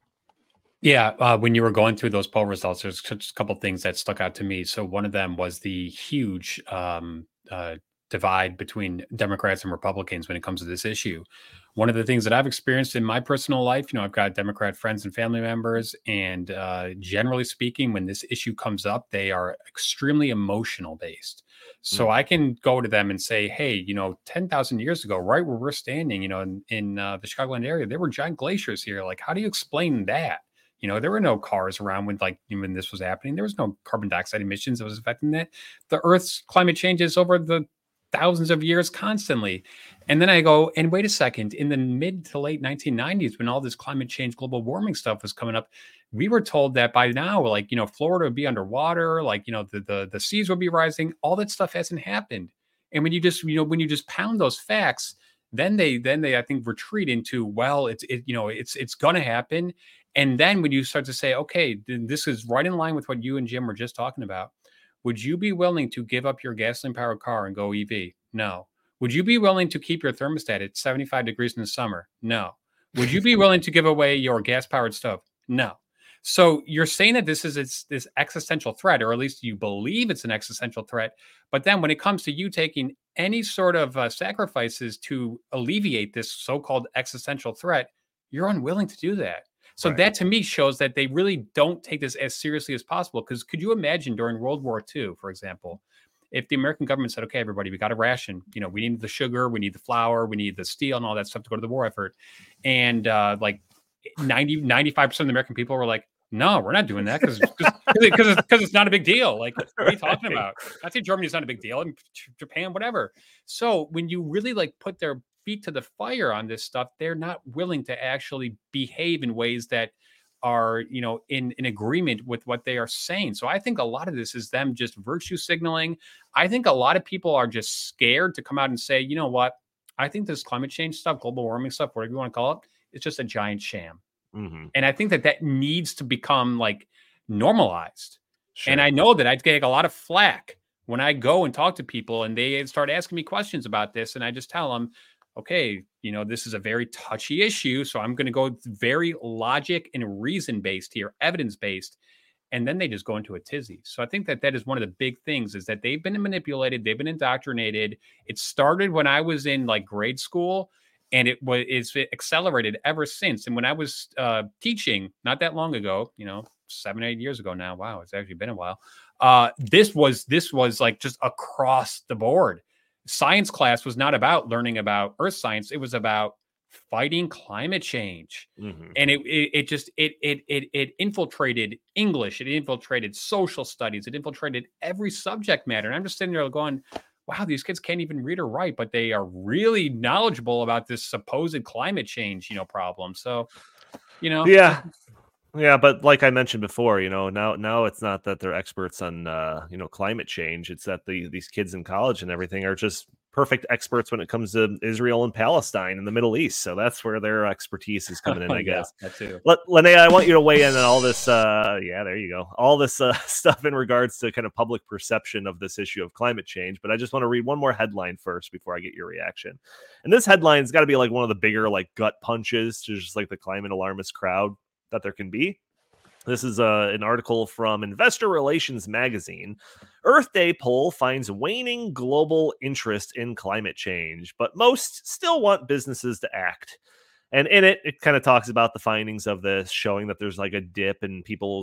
Yeah, uh, when you were going through those poll results, there's just a couple things that stuck out to me. So one of them was the huge um, uh, divide between Democrats and Republicans when it comes to this issue. One of the things that I've experienced in my personal life, you know, I've got Democrat friends and family members, and uh, generally speaking, when this issue comes up, they are extremely emotional based. So mm-hmm. I can go to them and say, hey, you know, ten thousand years ago, right where we're standing, you know, in, in uh, the Chicagoland area, there were giant glaciers here. Like, how do you explain that? You know, there were no cars around when like when this was happening. There was no carbon dioxide emissions that was affecting that. The Earth's climate changes over the thousands of years constantly. And then I go, and wait a second, in the mid to late nineteen nineties, when all this climate change, global warming stuff was coming up, we were told that by now, like, you know, Florida would be underwater, like, you know, the the, the seas would be rising. All that stuff hasn't happened. And when you just, you know, when you just pound those facts, then they then they I think retreat into, well, it's it, you know, it's it's gonna happen. And then when you start to say, okay, this is right in line with what you and Jim were just talking about, would you be willing to give up your gasoline-powered car and go E V? No. Would you be willing to keep your thermostat at seventy-five degrees in the summer? No. Would you be willing to give away your gas-powered stove? No. So you're saying that this is it's, this existential threat, or at least you believe it's an existential threat. But then when it comes to you taking any sort of uh, sacrifices to alleviate this so-called existential threat, you're unwilling to do that. So right. That to me shows that they really don't take this as seriously as possible. Because could you imagine during World War Two, for example, if the American government said, okay, everybody, we got a ration, you know, we need the sugar, we need the flour, we need the steel and all that stuff to go to the war effort. And uh, like ninety, ninety-five percent of the American people were like, no, we're not doing that because because it's, it's not a big deal. Like, what are you talking about? I think Germany's not a big deal, and Japan, whatever. So when you really like put their feet to the fire on this stuff, they're not willing to actually behave in ways that are, you know, in, in agreement with what they are saying. So I think a lot of this is them just virtue signaling. I think a lot of people are just scared to come out and say, you know what, I think this climate change stuff, global warming stuff, whatever you want to call it, it's just a giant sham. Mm-hmm. And I think that that needs to become like normalized. Sure. And I know that I get a lot of flack when I go and talk to people and they start asking me questions about this. And I just tell them, okay, you know, this is a very touchy issue. So I'm going to go very logic and reason based here, evidence based. And then they just go into a tizzy. So I think that that is one of the big things is that they've been manipulated. They've been indoctrinated. It started when I was in like grade school. And it was it's accelerated ever since. And when I was uh, teaching not that long ago, you know, seven, eight years ago now, wow, it's actually been a while. Uh, this was this was like just across the board. Science class was not about learning about earth science. It was about fighting climate change. Mm-hmm. And it, it it just it it it it infiltrated English. It infiltrated social studies. It infiltrated every subject matter. And I'm just sitting there going, wow, these kids can't even read or write, but they are really knowledgeable about this supposed climate change, you know, problem. So, you know, yeah, yeah. But like I mentioned before, you know, now now it's not that they're experts on, uh, you know, climate change. It's that the these kids in college and everything are just perfect experts when it comes to Israel and Palestine and the Middle East. So that's where their expertise is coming in, I guess. Yeah, that too. Let, Linnea, I want you to weigh in on all this. Uh, yeah, there you go. All this uh, stuff in regards to kind of public perception of this issue of climate change. But I just want to read one more headline first before I get your reaction. And this headline's got to be like one of the bigger like gut punches to just like the climate alarmist crowd that there can be. This is uh, an article from Investor Relations Magazine. Earth Day poll finds waning global interest in climate change, but most still want businesses to act. And in it, it kind of talks about the findings of this, showing that there's like a dip in people's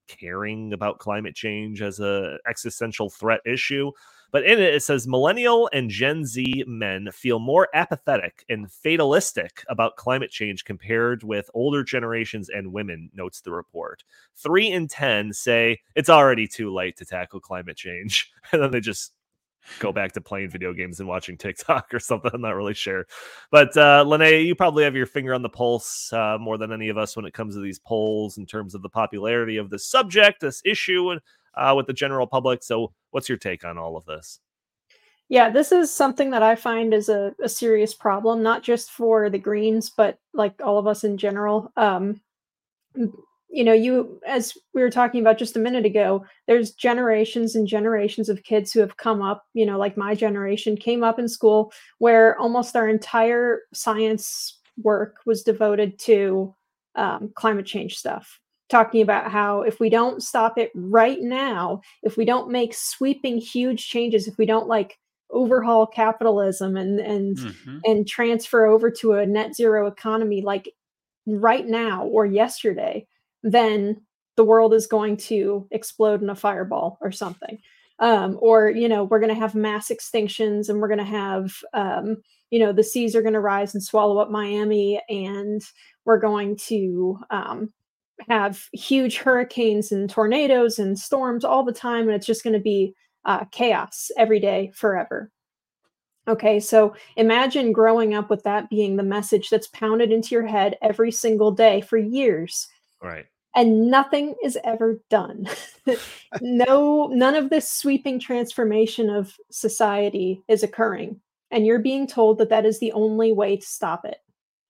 caring about climate change as a existential threat issue. But in it, it says millennial and Gen Z men feel more apathetic and fatalistic about climate change compared with older generations and women, notes the report. Three in ten say it's already too late to tackle climate change. And then they just go back to playing video games and watching TikTok or something. I'm not really sure. But uh, Lene, you probably have your finger on the pulse uh, more than any of us when it comes to these polls in terms of the popularity of this subject, this issue, and uh, with the general public. So what's your take on all of this? Yeah, this is something that I find is a, a serious problem, not just for the Greens, but like all of us in general. Um, you know, you, as we were talking about just a minute ago, there's generations and generations of kids who have come up, you know, like my generation came up in school where almost our entire science work was devoted to um, climate change stuff, talking about how if we don't stop it right now, if we don't make sweeping, huge changes, if we don't like overhaul capitalism and and Mm-hmm. and transfer over to a net zero economy like right now or yesterday, then the world is going to explode in a fireball or something. Um, or, you know, we're going to have mass extinctions and we're going to have, um, you know, the seas are going to rise and swallow up Miami, and we're going to um, have huge hurricanes and tornadoes and storms all the time. And it's just going to be uh, chaos every day forever. Okay, so imagine growing up with that being the message that's pounded into your head every single day for years. Right. And nothing is ever done. no, none of this sweeping transformation of society is occurring. And you're being told that that is the only way to stop it.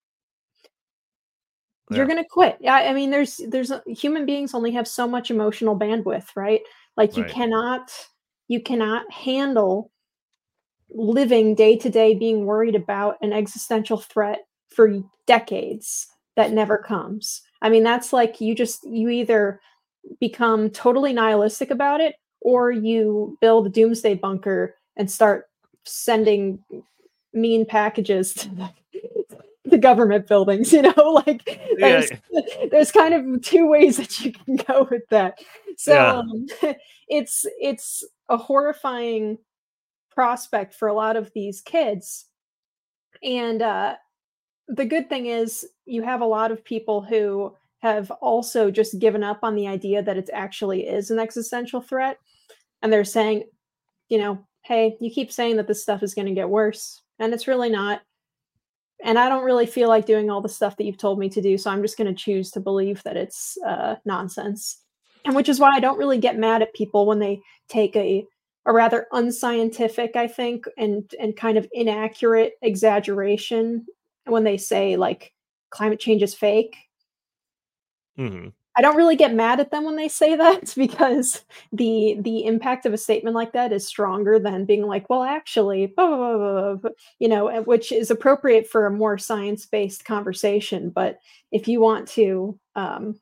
Yeah. You're going to quit. Yeah, I mean, there's, there's a, human beings only have so much emotional bandwidth, right? Like you Right. cannot, you cannot handle living day to day being worried about an existential threat for decades that never comes. I mean, that's like you just, you either become totally nihilistic about it or you build a doomsday bunker and start sending mean packages to the, the government buildings, you know, like there's, Yeah. there's kind of two ways that you can go with that. So Yeah. um, it's, it's a horrifying prospect for a lot of these kids. And uh, the good thing is you have a lot of people who have also just given up on the idea that it actually is an existential threat. And they're saying, you know, hey, you keep saying that this stuff is going to get worse, and it's really not. And I don't really feel like doing all the stuff that you've told me to do. So I'm just going to choose to believe that it's uh, nonsense. And which is why I don't really get mad at people when they take a a rather unscientific, I think, and and kind of inaccurate exaggeration when they say like climate change is fake. Mm-hmm. I don't really get mad at them when they say that, because the the impact of a statement like that is stronger than being like, well, actually, blah, blah, blah, blah, blah, you know, which is appropriate for a more science-based conversation. But if you want to um,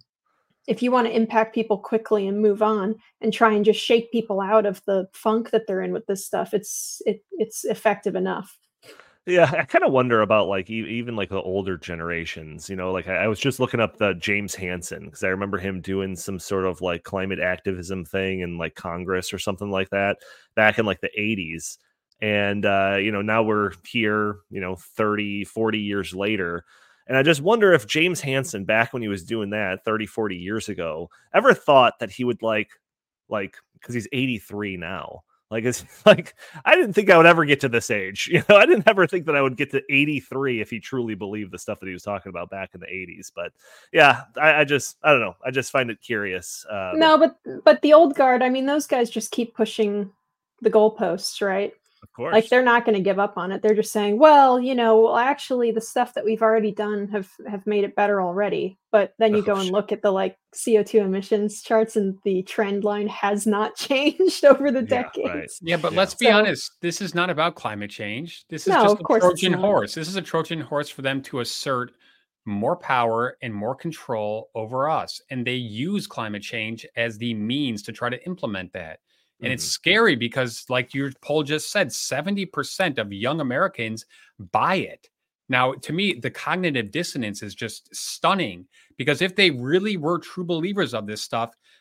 if you want to impact people quickly and move on and try and just shake people out of the funk that they're in with this stuff, it's it, it's effective enough. Yeah, I kind of wonder about like e- even like the older generations, you know, like I, I was just looking up the James Hansen because I remember him doing some sort of like climate activism thing in like Congress or something like that back in like the eighties. And, uh, you know, now we're here, you know, thirty, forty years later. And I just wonder if James Hansen, back when he was doing that thirty, forty years ago, ever thought that he would like, like, because he's eighty-three now. Like, it's like, I didn't think I would ever get to this age. You know, I didn't ever think that I would get to eighty-three if he truly believed the stuff that he was talking about back in the eighties. But yeah, I, I just, I don't know. I just find it curious. Uh, No, but but the old guard, I mean, those guys just keep pushing the goalposts, right? Of course. Like they're not going to give up on it. They're just saying, well, you know, well, actually the stuff that we've already done have have made it better already. But then you Oh, go and shit. look at the like C O two emissions charts, and the trend line has not changed over the Yeah, decades. right. Yeah, but Yeah. let's be So- honest. This is not about climate change. This is No, just of a course it's Trojan not. horse. This is a Trojan horse for them to assert more power and more control over us. And they use climate change as the means to try to implement that. And it's Mhm. scary because, like your poll just said, seventy percent of young Americans buy it. Now, to me, the cognitive dissonance is just stunning, because if they really were true believers of this stuff,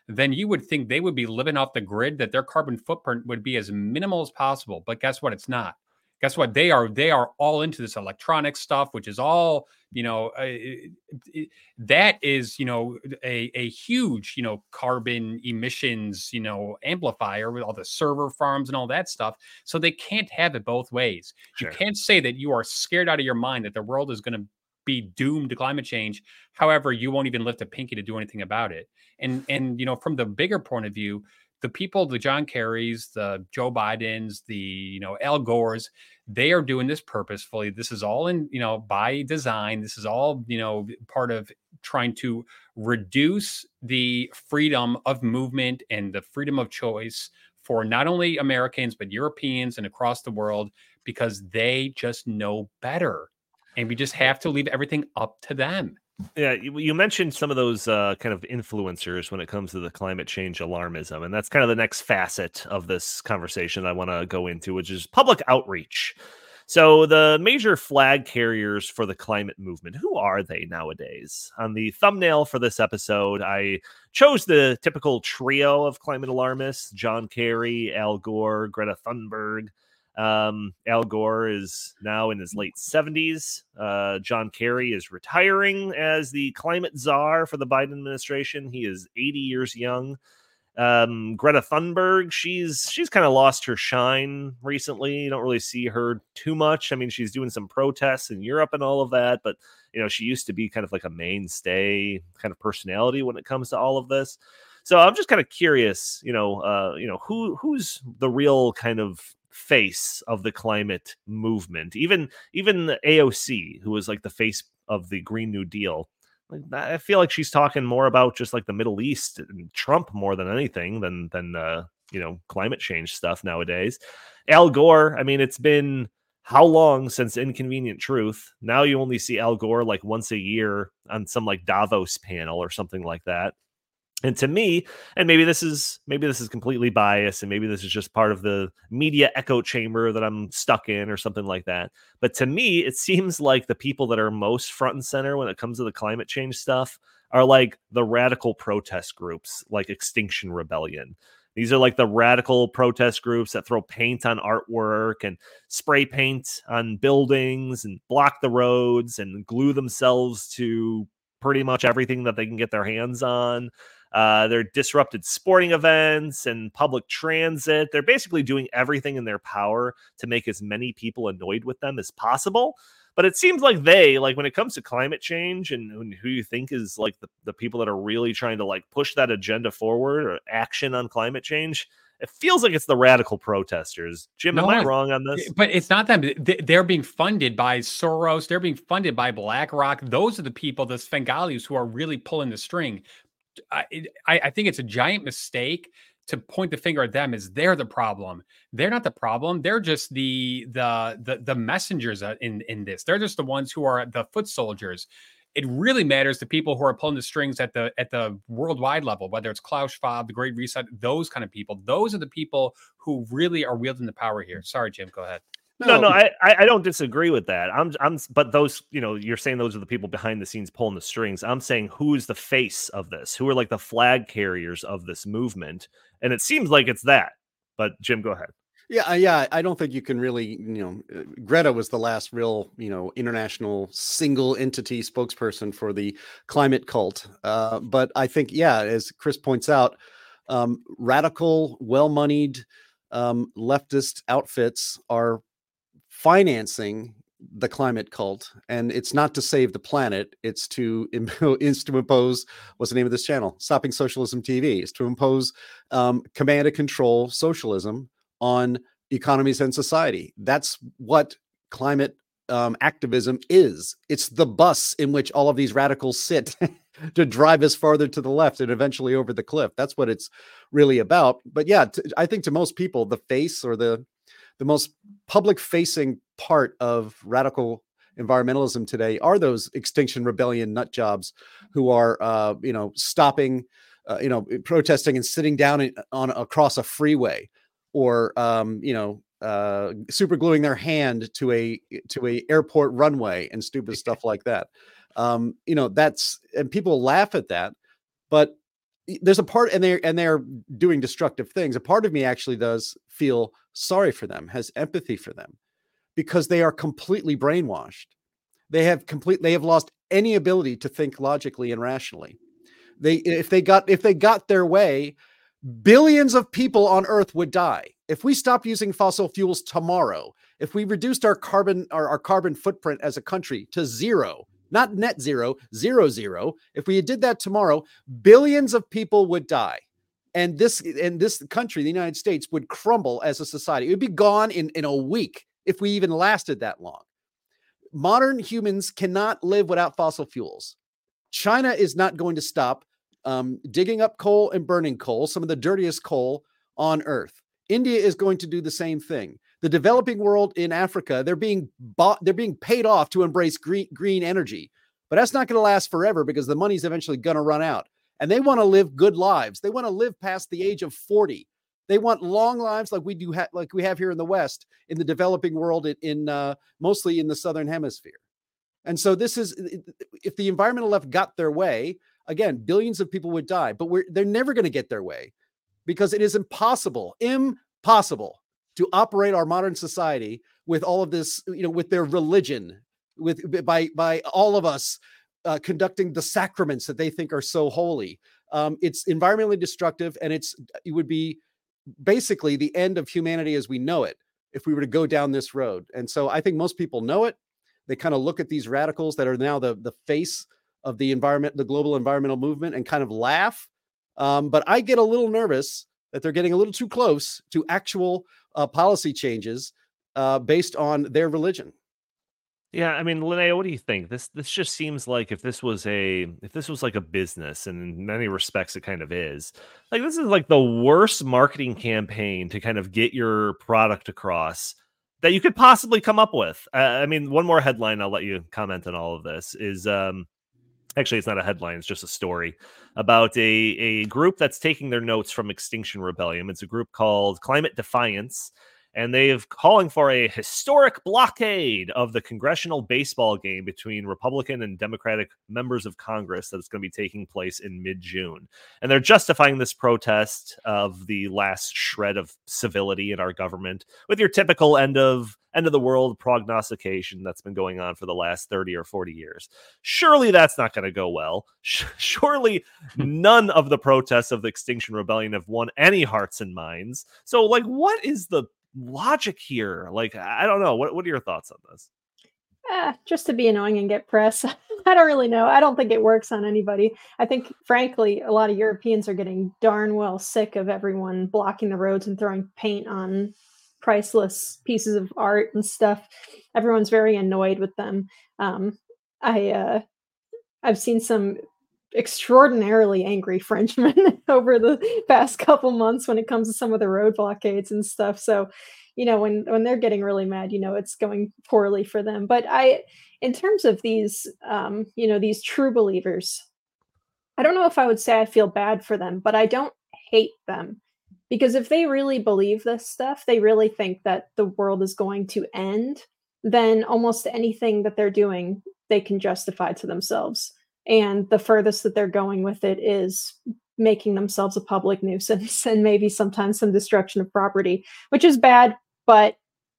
then you would think they would be living off the grid, that their carbon footprint would be as minimal as possible. But guess what? It's not. Guess what? They are they are all into this electronic stuff, which is all, you know, uh, it, it, that is, you know, a, a huge, you know, carbon emissions, you know, amplifier with all the server farms and all that stuff. So they can't have it both ways. Sure. You can't say that you are scared out of your mind that the world is going to be doomed to climate change. However, you won't even lift a pinky to do anything about it. And, and, you know, from the bigger point of view, the people, the John Kerrys, the Joe Bidens, the, you know, Al Gores, they are doing this purposefully. This is all in, you know, by design. This is all, you know, part of trying to reduce the freedom of movement and the freedom of choice for not only Americans, but Europeans and across the world, because they just know better. And we just have to leave everything up to them. Yeah, you, you mentioned some of those uh, kind of influencers when it comes to the climate change alarmism, and that's kind of the next facet of this conversation I want to go into, which is public outreach. So the major flag carriers for the climate movement, who are they nowadays? On the thumbnail for this episode, I chose the typical trio of climate alarmists: John Kerry, Al Gore, Greta Thunberg. Um, Al Gore is now in his late seventies. Uh, John Kerry is retiring as the climate czar for the Biden administration. He is eighty years young. Um, Greta Thunberg, she's she's kind of lost her shine recently. You don't really see her too much. I mean, she's doing some protests in Europe and all of that, but you know, she used to be kind of like a mainstay kind of personality when it comes to all of this. So I'm just kind of curious, you know, uh, you know, who who's the real kind of face of the climate movement? Even even the A O C, who was like the face of the Green New Deal, like, I feel like she's talking more about just like the Middle East and Trump more than anything than than uh, you know, climate change stuff nowadays. Al Gore, I mean, it's been how long since Inconvenient Truth? Now you only see Al Gore like once a year on some like Davos panel or something like that. And to me, and maybe this is maybe this is completely biased, and maybe this is just part of the media echo chamber that I'm stuck in or something like that. But to me, it seems like the people that are most front and center when it comes to the climate change stuff are like the radical protest groups, like Extinction Rebellion. These are like the radical protest groups that throw paint on artwork and spray paint on buildings and block the roads and glue themselves to pretty much everything that they can get their hands on. Uh, they're disrupted sporting events and public transit. They're basically doing everything in their power to make as many people annoyed with them as possible. But it seems like they, like when it comes to climate change and, and who you think is like the, the people that are really trying to like push that agenda forward or action on climate change, it feels like it's the radical protesters. Jim, No, am I I- wrong on this? But it's not them. They- They're being funded by Soros. They're being funded by BlackRock. Those are the people, the Svengalis, who are really pulling the string. I, I I think it's a giant mistake to point the finger at them as they're the problem. They're not the problem. They're just the the the, the messengers in, in this. They're just the ones who are the foot soldiers. It really matters to people who are pulling the strings at the at the worldwide level, whether it's Klaus Schwab, the Great Reset, those kind of people. Those are the people who really are wielding the power here. Sorry, Jim, go ahead. No, no, I, I don't disagree with that. I'm, I'm, but those, you know, you're saying those are the people behind the scenes pulling the strings. I'm saying who's the face of this? Who are like the flag carriers of this movement? And it seems like it's that. But Jim, go ahead. Yeah, yeah. I don't think you can really, you know, uh, Greta was the last real, you know, international single entity spokesperson for the climate cult. Uh, but I think, yeah, as Chris points out, um, radical, well-moneyed um, leftist outfits are financing the climate cult, and it's not to save the planet. It's to is to impose, what's the name of this channel? Stopping Socialism T V. Is to impose um, command and control socialism on economies and society. That's what climate um, activism is. It's the bus in which all of these radicals sit to drive us farther to the left and eventually over the cliff. That's what it's really about. But yeah, t- I think to most people, the face or the the most public facing part of radical environmentalism today are those Extinction Rebellion nut jobs who are, uh, you know, stopping, uh, you know, protesting and sitting down in, on across a freeway, or, um, you know, uh, super gluing their hand to a to a airport runway and stupid stuff like that. Um, you know, that's, and people laugh at that, but there's a part, and they're and they're doing destructive things. A part of me actually does feel sorry for them, has empathy for them, because they are completely brainwashed. They have complete they have lost any ability to think logically and rationally. They if they got if they got their way, billions of people on Earth would die. If we stopped using fossil fuels tomorrow, if we reduced our carbon our, our carbon footprint as a country to zero, not net zero, zero zero, if we did that tomorrow, billions of people would die. And this and this country, the United States, would crumble as a society. It would be gone in, in a week if we even lasted that long. Modern humans cannot live without fossil fuels. China is not going to stop um, digging up coal and burning coal, some of the dirtiest coal on Earth. India is going to do the same thing. The developing world in Africa, they're being bought, they're being paid off to embrace green, green energy. But that's not going to last forever, because the money's eventually going to run out. And they want to live good lives. They want to live past the age of forty. They want long lives like we do, ha- like we have here in the West, in the developing world, in, in uh, mostly in the Southern Hemisphere. And so this is, if the environmental left got their way, again, billions of people would die. But we're they're never going to get their way, because it is impossible, impossible to operate our modern society with all of this, you know, with their religion, with by by all of us uh, conducting the sacraments that they think are so holy. Um, it's environmentally destructive, and it's it would be basically the end of humanity as we know it if we were to go down this road. And so I think most people know it. They kind of look at these radicals that are now the the face of the environment, the global environmental movement, and kind of laugh. Um, but I get a little nervous that they're getting a little too close to actual uh, policy changes uh, based on their religion. Yeah, I mean, Linnea, what do you think? This this just seems like if this was a if this was like a business, and in many respects it kind of is. Like, this is like the worst marketing campaign to kind of get your product across that you could possibly come up with. Uh, I mean, one more headline, I'll let you comment on all of this, is um actually, it's not a headline, it's just a story about a, a group that's taking their notes from Extinction Rebellion. It's a group called Climate Defiance, and they've calling for a historic blockade of the congressional baseball game between Republican and Democratic members of Congress that's going to be taking place in mid-June. And they're justifying this protest of the last shred of civility in our government with your typical end of end of the world prognostication that's been going on for the last thirty or forty years. Surely that's not going to go well. Surely none of the protests of the Extinction Rebellion have won any hearts and minds. So, like, what is the logic here? Like, I don't know. What What are your thoughts on this? Eh, just to be annoying and get press. I don't really know. I don't think it works on anybody. I think, frankly, a lot of Europeans are getting darn well sick of everyone blocking the roads and throwing paint on priceless pieces of art and stuff. Everyone's very annoyed with them. Um, I uh, I've seen some extraordinarily angry Frenchmen over the past couple months when it comes to some of the road blockades and stuff. So, you know, when when they're getting really mad, you know, it's going poorly for them. But I, in terms of these, um, you know, these true believers, I don't know if I would say I feel bad for them, but I don't hate them. Because if they really believe this stuff, they really think that the world is going to end, then almost anything that they're doing, they can justify to themselves. And the furthest that they're going with it is making themselves a public nuisance and maybe sometimes some destruction of property, which is bad. But,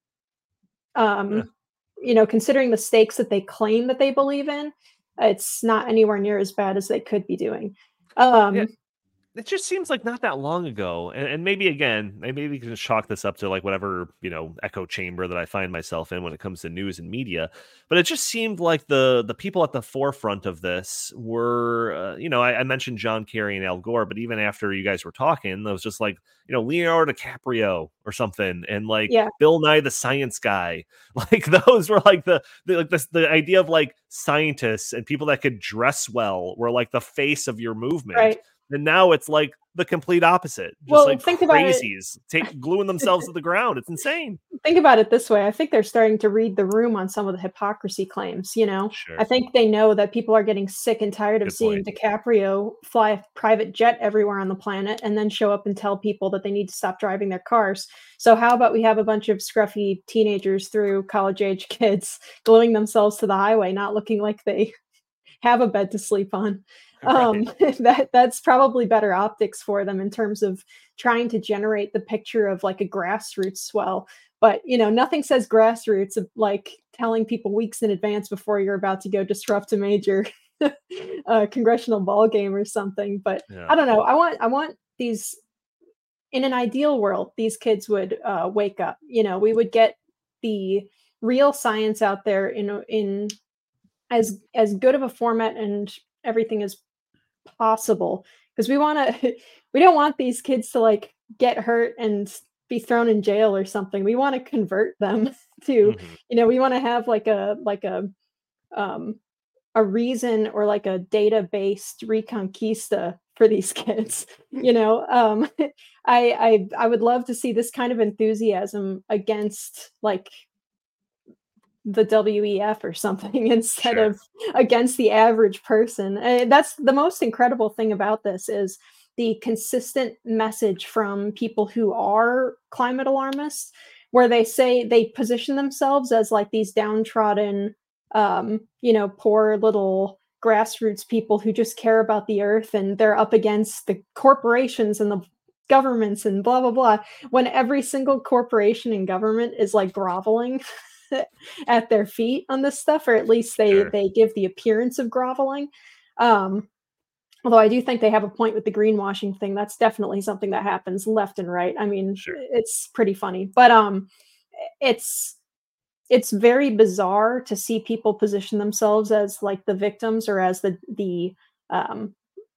um, yeah. you know, considering the stakes that they claim that they believe in, it's not anywhere near as bad as they could be doing. Um, yeah. It just seems like not that long ago, and, and maybe again, maybe we can chalk this up to like whatever, you know, echo chamber that I find myself in when it comes to news and media. But it just seemed like the the people at the forefront of this were, uh, you know, I, I mentioned John Kerry and Al Gore, but even after you guys were talking, it was just like, you know, Leonardo DiCaprio or something, and like yeah. Bill Nye the Science Guy. Like those were like the the like the, the idea of like scientists and people that could dress well were like the face of your movement. Right. And now it's like the complete opposite. Just well, like think crazies, take gluing themselves to the ground. It's insane. Think about it this way. I think they're starting to read the room on some of the hypocrisy claims, you know? Sure. I think they know that people are getting sick and tired of Good seeing point. DiCaprio fly a private jet everywhere on the planet and then show up and tell people that they need to stop driving their cars. So how about we have a bunch of scruffy teenagers through college-age kids gluing themselves to the highway, not looking like they have a bed to sleep on. um, that that's probably better optics for them in terms of trying to generate the picture of like a grassroots swell. But you know, nothing says grassroots of like telling people weeks in advance before you're about to go disrupt a major uh, congressional ball game or something. But Yeah. I don't know. I want I want these. In an ideal world, these kids would uh, wake up. You know, we would get the real science out there in in as as good of a format and everything as possible, because we want to we don't want these kids to like get hurt and be thrown in jail or something. We want to convert them to, Mhm. you know, we want to have like a like a um a reason or like a data based reconquista for these kids. You know, um I I I would love to see this kind of enthusiasm against like the W E F or something instead Sure. of against the average person. Uh, that's the most incredible thing about this is the consistent message from people who are climate alarmists, where they say they position themselves as like these downtrodden, um, you know, poor little grassroots people who just care about the earth, and they're up against the corporations and the governments and blah blah blah, when every single corporation and government is like groveling at their feet on this stuff, or at least they Sure. they give the appearance of groveling. Um, although I do think they have a point with the greenwashing thing. That's definitely something that happens left and right. I mean, Sure. it's pretty funny, but um, it's it's very bizarre to see people position themselves as like the victims or as the the um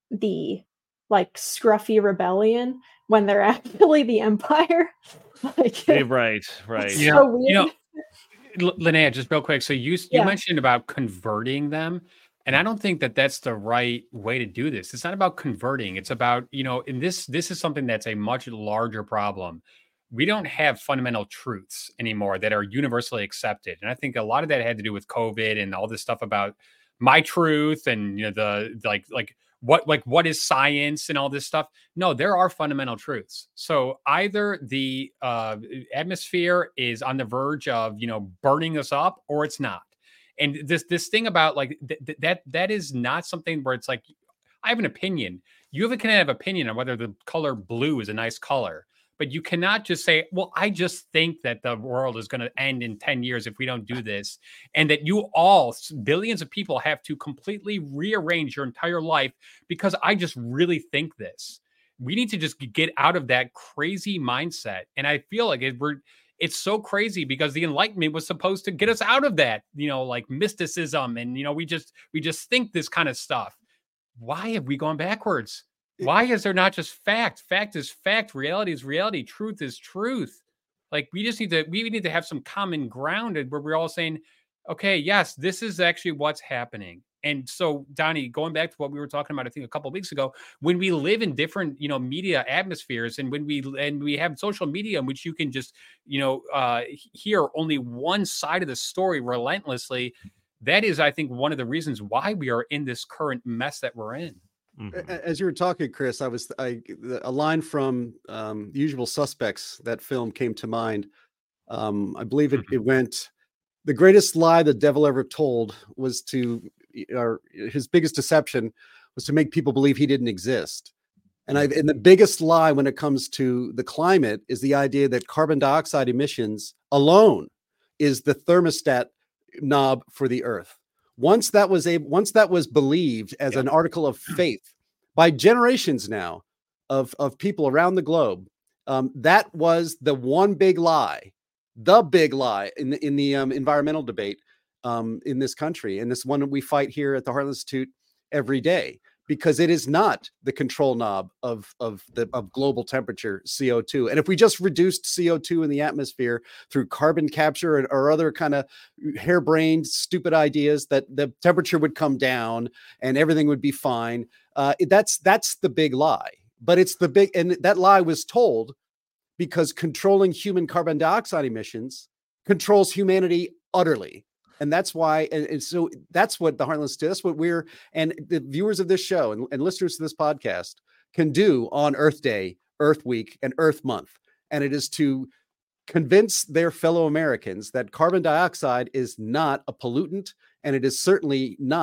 the like scruffy rebellion when they're actually the empire. Like, Yeah, right, right. it's You so know, weird. you know, L- Linnea, just real quick. So you s- you Yeah. mentioned about converting them, and I don't think that that's the right way to do this. It's not about converting. It's about, you know, in this this is something that's a much larger problem. We don't have fundamental truths anymore that are universally accepted, and I think a lot of that had to do with COVID and all this stuff about my truth and, you know, the like like what like what is science and all this stuff. No, there are fundamental truths. So either the uh, atmosphere is on the verge of, you know, burning us up, or it's not. And this this thing about like th- th- that that is not something where it's like I have an opinion. You have a kind of opinion on whether the color blue is a nice color, but you cannot just say, "Well, I just think that the world is going to end in ten years if we don't do this," and that you all billions of people have to completely rearrange your entire life because I just really think this. We need to just get out of that crazy mindset, and I feel like it, we're it's so crazy because the Enlightenment was supposed to get us out of that, you know, like mysticism, and you know, we just we just think this kind of stuff. Why have we gone backwards? Why is there not just fact? Fact is fact. Reality is reality. Truth is truth. Like we just need to we need to have some common ground where we're all saying, okay, yes, this is actually what's happening. And so, Donnie, going back to what we were talking about, I think a couple of weeks ago, when we live in different, you know, media atmospheres, and when we and we have social media in which you can just, you know, uh, hear only one side of the story relentlessly, that is, I think, one of the reasons why we are in this current mess that we're in. Mhm. As you were talking, Chris, I was I a line from um, Usual Suspects, that film, came to mind. Um, I believe it, it went, the greatest lie the devil ever told was to, or his biggest deception was to make people believe he didn't exist. And I and the biggest lie when it comes to the climate is the idea that carbon dioxide emissions alone is the thermostat knob for the earth. Once that was a once that was believed as Yep. an article of faith by generations now of, of people around the globe, um, that was the one big lie, the big lie in the in the um, environmental debate um, in this country, and this one that we fight here at the Heartland Institute every day, because it is not the control knob of of the of global temperature, C O two. And if we just reduced C O two in the atmosphere through carbon capture or, or other kind of harebrained, stupid ideas, that the temperature would come down and everything would be fine. Uh, that's that's the big lie. But it's the big, and that lie was told because controlling human carbon dioxide emissions controls humanity utterly. And that's why, and, and so that's what the Heartland Institute, that's what we're, and the viewers of this show and, and listeners to this podcast can do on Earth Day, Earth Week, and Earth Month. And it is to convince their fellow Americans that carbon dioxide is not a pollutant, and it is certainly not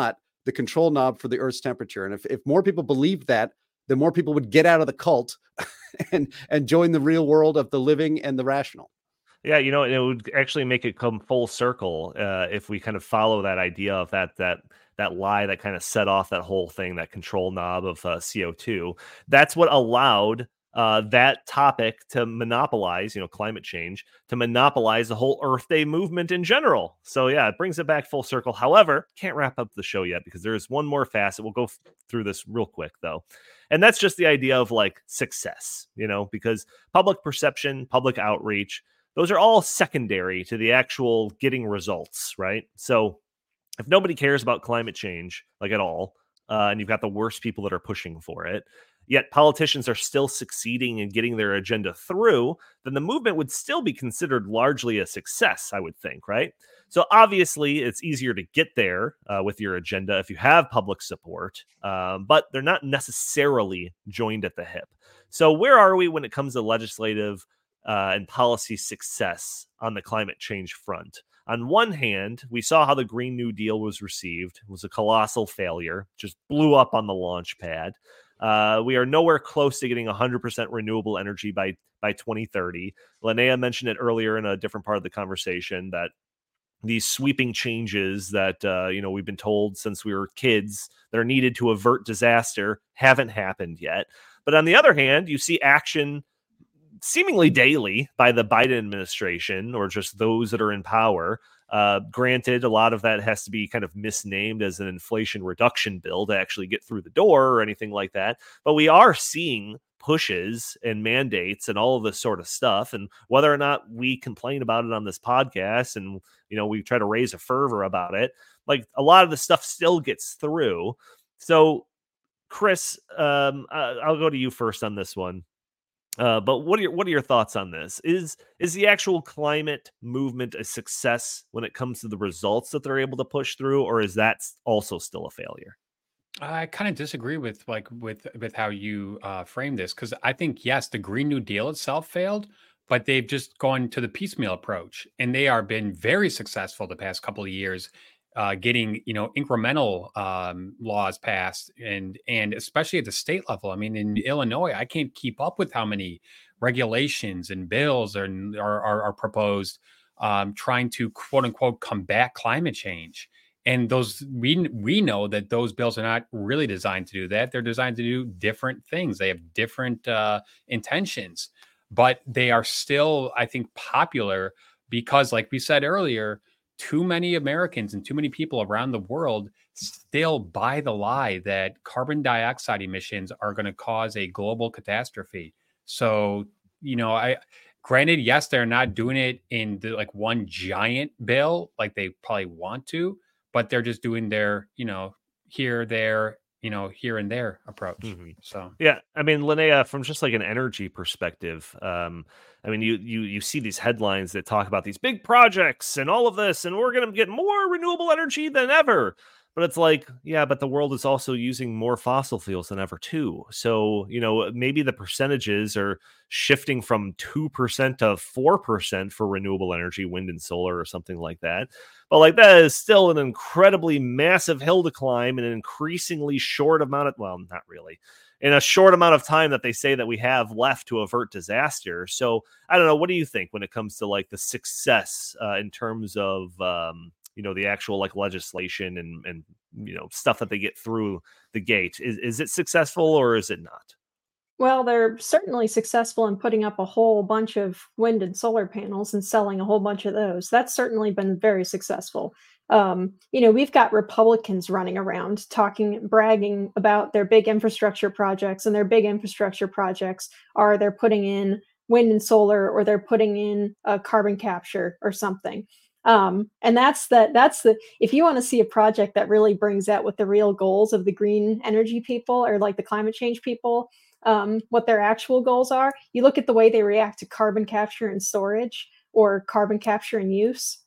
the control knob for the Earth's temperature. And if, if more people believed that, then more people would get out of the cult and, and join the real world of the living and the rational. Yeah, you know, it would actually make it come full circle uh, if we kind of follow that idea of that that that lie that kind of set off that whole thing, that control knob of uh, C O two. That's what allowed uh, that topic to monopolize, you know, climate change, to monopolize the whole Earth Day movement in general. So yeah, it brings it back full circle. However, can't wrap up the show yet because there is one more facet. We'll go f- through this real quick though. And that's just the idea of like success, you know, because public perception, public outreach, those are all secondary to the actual getting results, right? So if nobody cares about climate change, like at all, uh, and you've got the worst people that are pushing for it, yet politicians are still succeeding in getting their agenda through, then the movement would still be considered largely a success, I would think, right? So obviously, it's easier to get there uh, with your agenda if you have public support, um, but they're not necessarily joined at the hip. So where are we when it comes to legislative Uh, and policy success on the climate change front? On one hand, we saw how the Green New Deal was received. It was a colossal failure, just blew up on the launch pad. Uh, we are nowhere close to getting one hundred percent renewable energy by, by twenty thirty. Linnea mentioned it earlier in a different part of the conversation that these sweeping changes that uh, you know we've been told since we were kids that are needed to avert disaster haven't happened yet. But on the other hand, you see action seemingly daily by the Biden administration or just those that are in power. Uh, granted, a lot of that has to be kind of misnamed as an inflation reduction bill to actually get through the door or anything like that. But we are seeing pushes and mandates and all of this sort of stuff. And whether or not we complain about it on this podcast and, you know, we try to raise a fervor about it, like a lot of the stuff still gets through. So, Chris, um, uh, I'll go to you first on this one. Uh, but what are your what are your thoughts on this? Is is the actual climate movement a success when it comes to the results that they're able to push through, or is that also still a failure? I kind of disagree with like with with how you uh, frame this because I think yes, the Green New Deal itself failed, but they've just gone to the piecemeal approach, and they are been very successful the past couple of years, uh, getting you know incremental um, laws passed, and and especially at the state level. I mean, in Illinois, I can't keep up with how many regulations and bills are are, are, are proposed, um, trying to quote unquote combat climate change. And those we we know that those bills are not really designed to do that. They're designed to do different things. They have different uh, intentions, but they are still, I think, popular because, like we said earlier, too many Americans and too many people around the world still buy the lie that carbon dioxide emissions are going to cause a global catastrophe. So, you know, I. Granted, yes, they're not doing it in the, like one giant bill like they probably want to, but they're just doing their, you know, here, there, you know, here and there approach. Mm-hmm. So, yeah, I mean, Linnea, from just like an energy perspective, um, I mean, you you you see these headlines that talk about these big projects and all of this, and we're going to get more renewable energy than ever. But it's like, yeah, but the world is also using more fossil fuels than ever too. So, you know, maybe the percentages are shifting from two percent to four percent for renewable energy, wind and solar or something like that. But like that is still an incredibly massive hill to climb in an increasingly short amount of, well, not really, in a short amount of time that they say that we have left to avert disaster. So I don't know. What do you think when it comes to like the success uh, in terms of, um, you know, the actual like legislation and, and, you know, stuff that they get through the gate? Is, is it successful or is it not? Well, they're certainly successful in putting up a whole bunch of wind and solar panels and selling a whole bunch of those. That's certainly been very successful. Um, you know, we've got Republicans running around talking, bragging about their big infrastructure projects, and their big infrastructure projects are they're putting in wind and solar, or they're putting in uh, carbon capture or something. Um, and that's the, that's the, if you want to see a project that really brings out what the real goals of the green energy people or like the climate change people, um, what their actual goals are, you look at the way they react to carbon capture and storage or carbon capture and use.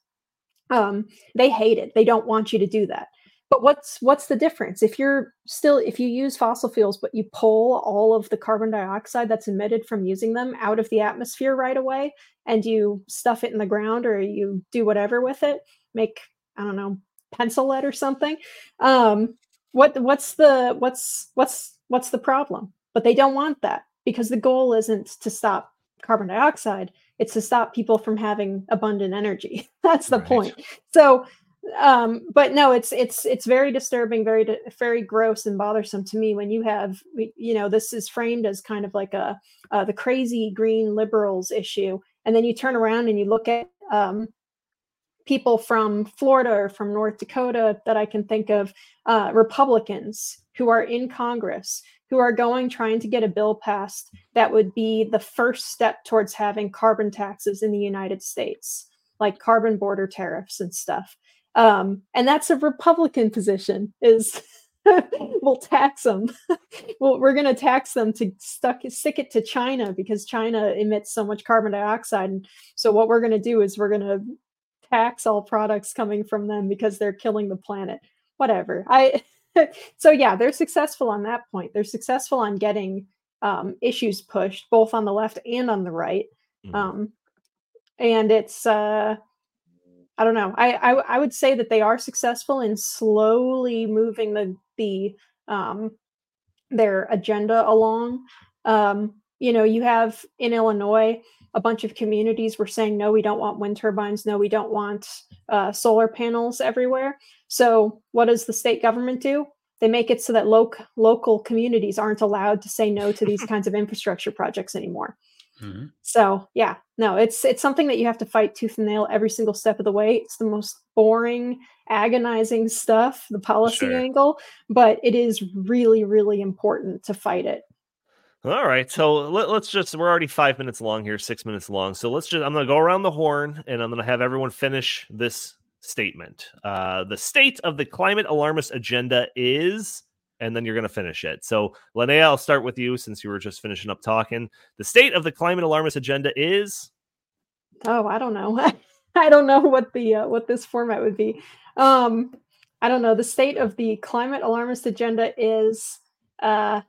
Um, they hate it. They don't want you to do that. But what's what's the difference? If you're still, if you use fossil fuels, but you pull all of the carbon dioxide that's emitted from using them out of the atmosphere right away, and you stuff it in the ground, or you do whatever with it, make, I don't know, pencil lead or something, um, what what's the what's what's what's the problem? But they don't want that because the goal isn't to stop carbon dioxide, it's to stop people from having abundant energy. That's the Right. point. So um but no, it's it's it's very disturbing, very di- very gross and bothersome to me when you have we- you know, this is framed as kind of like a uh, the crazy green liberals issue, and then you turn around and you look at um people from Florida or from North Dakota that I can think of, uh, Republicans who are in Congress, who are going trying to get a bill passed that would be the first step towards having carbon taxes in the United States, like carbon border tariffs and stuff. Um, and that's a Republican position is we'll tax them. Well, we're going to tax them to stuck stick it to China because China emits so much carbon dioxide. And so what we're going to do is we're going to tax all products coming from them because they're killing the planet. Whatever. I so yeah, they're successful on that point. They're successful on getting um, issues pushed both on the left and on the right. Mhm. Um, and it's uh, I don't know. I, I I would say that they are successful in slowly moving the the um, their agenda along. Um, you know, you have in Illinois a bunch of communities were saying, no, we don't want wind turbines. No, we don't want uh, solar panels everywhere. So what does the state government do? They make it so that loc- local communities aren't allowed to say no to these kinds of infrastructure projects anymore. Mm-hmm. So yeah, no, it's it's something that you have to fight tooth and nail every single step of the way. It's the most boring, agonizing stuff, the policy Sure. angle, but it is really, really important to fight it. All right, so let, let's just, we're already five minutes long here, six minutes long. So let's just, I'm going to go around the horn and I'm going to have everyone finish this statement. Uh, the state of the climate alarmist agenda is, and then you're going to finish it. So Linnea, I'll start with you since you were just finishing up talking. The state of the climate alarmist agenda is? Oh, I don't know. I don't know what the uh, what this format would be. Um, I don't know. The state of the climate alarmist agenda is. Uh,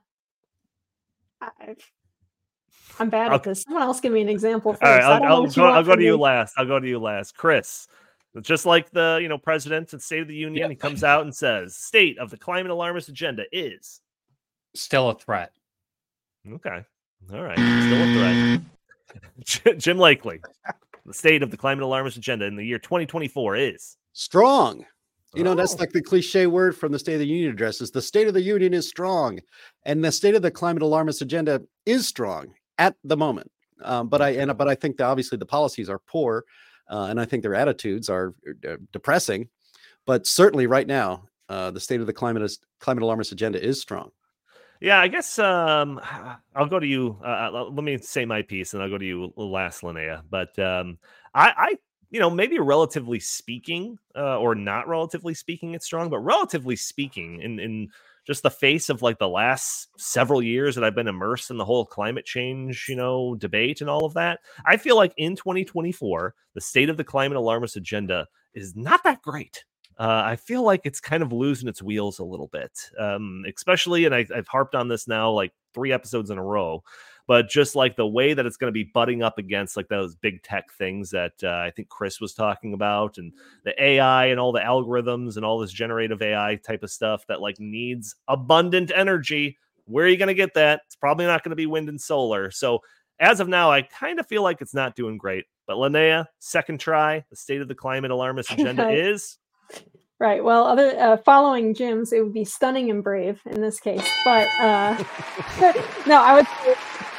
I've, I'm bad I'll- at this. Someone else give me an example first. All right, I I'll, don't know I'll what you go, want I'll go from to you me. last. I'll go to you last. Chris, just like the, you know, president at State of the Union, Yep. he comes out and says, state of the climate alarmist agenda is. Still a threat. Okay. All right. Still a threat. J- Jim Lakely, the state of the climate alarmist agenda in the year twenty twenty-four is. Strong. You know, that's Oh. like the cliche word from the State of the Union addresses. The State of the Union is strong. And the state of the climate alarmist agenda is strong at the moment. Um, but I and but I think that obviously the policies are poor, uh, and I think their attitudes are uh, depressing. But certainly right now, uh, the state of the climate is, climate alarmist agenda is strong. Yeah, I guess um, I'll go to you. Uh, let me say my piece, and I'll go to you last, Linnea. But um, I, I, you know, maybe relatively speaking, uh, or not relatively speaking, it's strong. But relatively speaking, in in just the face of like the last several years that I've been immersed in the whole climate change, you know, debate and all of that, I feel like in twenty twenty-four, the state of the climate alarmist agenda is not that great. Uh, I feel like it's kind of losing its wheels a little bit, um, especially, and I, I've harped on this now like three episodes in a row, but just like the way that it's going to be butting up against like those big tech things that uh, I think Chris was talking about, and the A I and all the algorithms and all this generative A I type of stuff that like needs abundant energy. Where are you going to get that? It's probably not going to be wind and solar. So as of now, I kind of feel like it's not doing great. But Linnea, second try, the state of the climate alarmist agenda Right. is. Right. Well, other uh, following Jim's, it would be stunning and brave in this case. But uh, no, I would say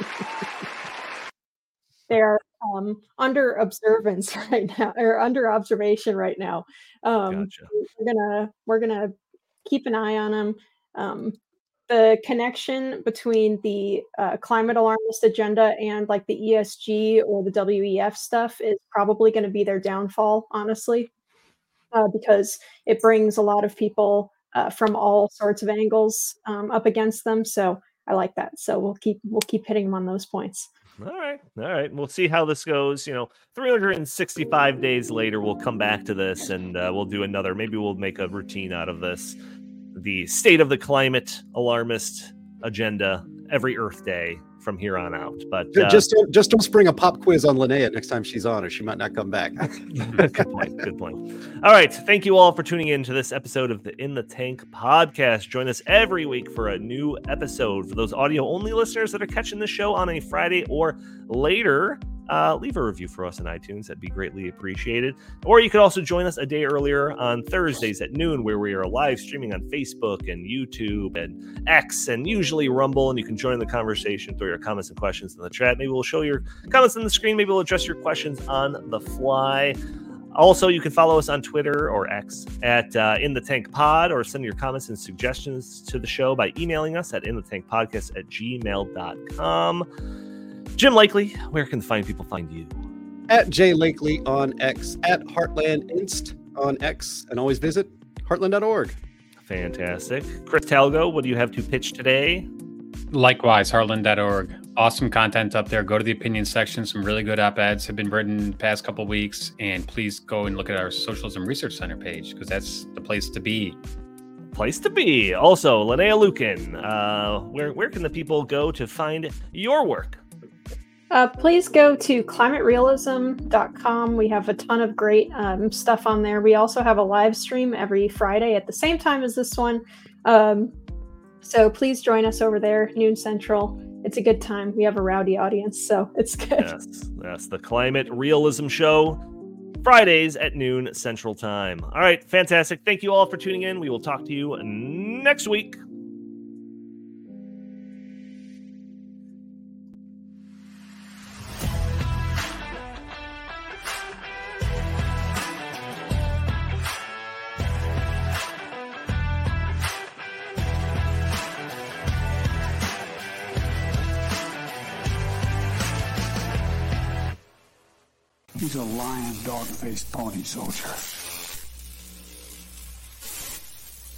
they're um, under observance right now, or under observation right now. Um, Gotcha. We're gonna we're gonna keep an eye on them. Um, the connection between the uh, climate alarmist agenda and like the E S G or the W E F stuff is probably going to be their downfall, honestly. Uh, because it brings a lot of people uh, from all sorts of angles um, up against them. So I like that. So we'll keep we'll keep hitting them on those points. All right. All right. We'll see how this goes. You know, three hundred sixty-five days later, we'll come back to this and uh, we'll do another. Maybe we'll make a routine out of this. The state of the climate alarmist agenda every Earth Day from here on out. But Ju- uh, just don't, just don't spring a pop quiz on Linnea next time she's on, or she might not come back. good point. Good point. All right. Thank you all for tuning in to this episode of the In the Tank podcast. Join us every week for a new episode. For those audio only listeners that are catching the show on a Friday or later, uh, leave a review for us on iTunes. That'd be greatly appreciated. Or you could also join us a day earlier on Thursdays at noon, where we are live streaming on Facebook and YouTube and X and usually Rumble. And you can join the conversation through your comments and questions in the chat. Maybe we'll show your comments on the screen. Maybe we'll address your questions on the fly. Also, you can follow us on Twitter or X at uh, In the Tank Pod, or send your comments and suggestions to the show by emailing us at inthetankpodcast at gmail dot com. Jim Lakely, where can the fine people find you? At J Lakely on X, at Heartland Inst on X, and always visit heartland dot org. Fantastic. Chris Talgo, what do you have to pitch today? Likewise, heartland dot org. Awesome content up there. Go to the opinion section. Some really good op-eds have been written the past couple of weeks. And please go and look at our Socialism Research Center page, because that's the place to be. Place to be. Also, Linnea Lukin, uh, where, where can the people go to find your work? Uh, please go to climate realism dot com. We have a ton of great um, stuff on there. We also have a live stream every Friday at the same time as this one. Um, so please join us over there, noon central. It's a good time. We have a rowdy audience, so it's good. Yes, that's the Climate Realism Show, Fridays at noon Central Time. All right, fantastic. Thank you all for tuning in. We will talk to you next week. He's a lion, dog-faced pony soldier.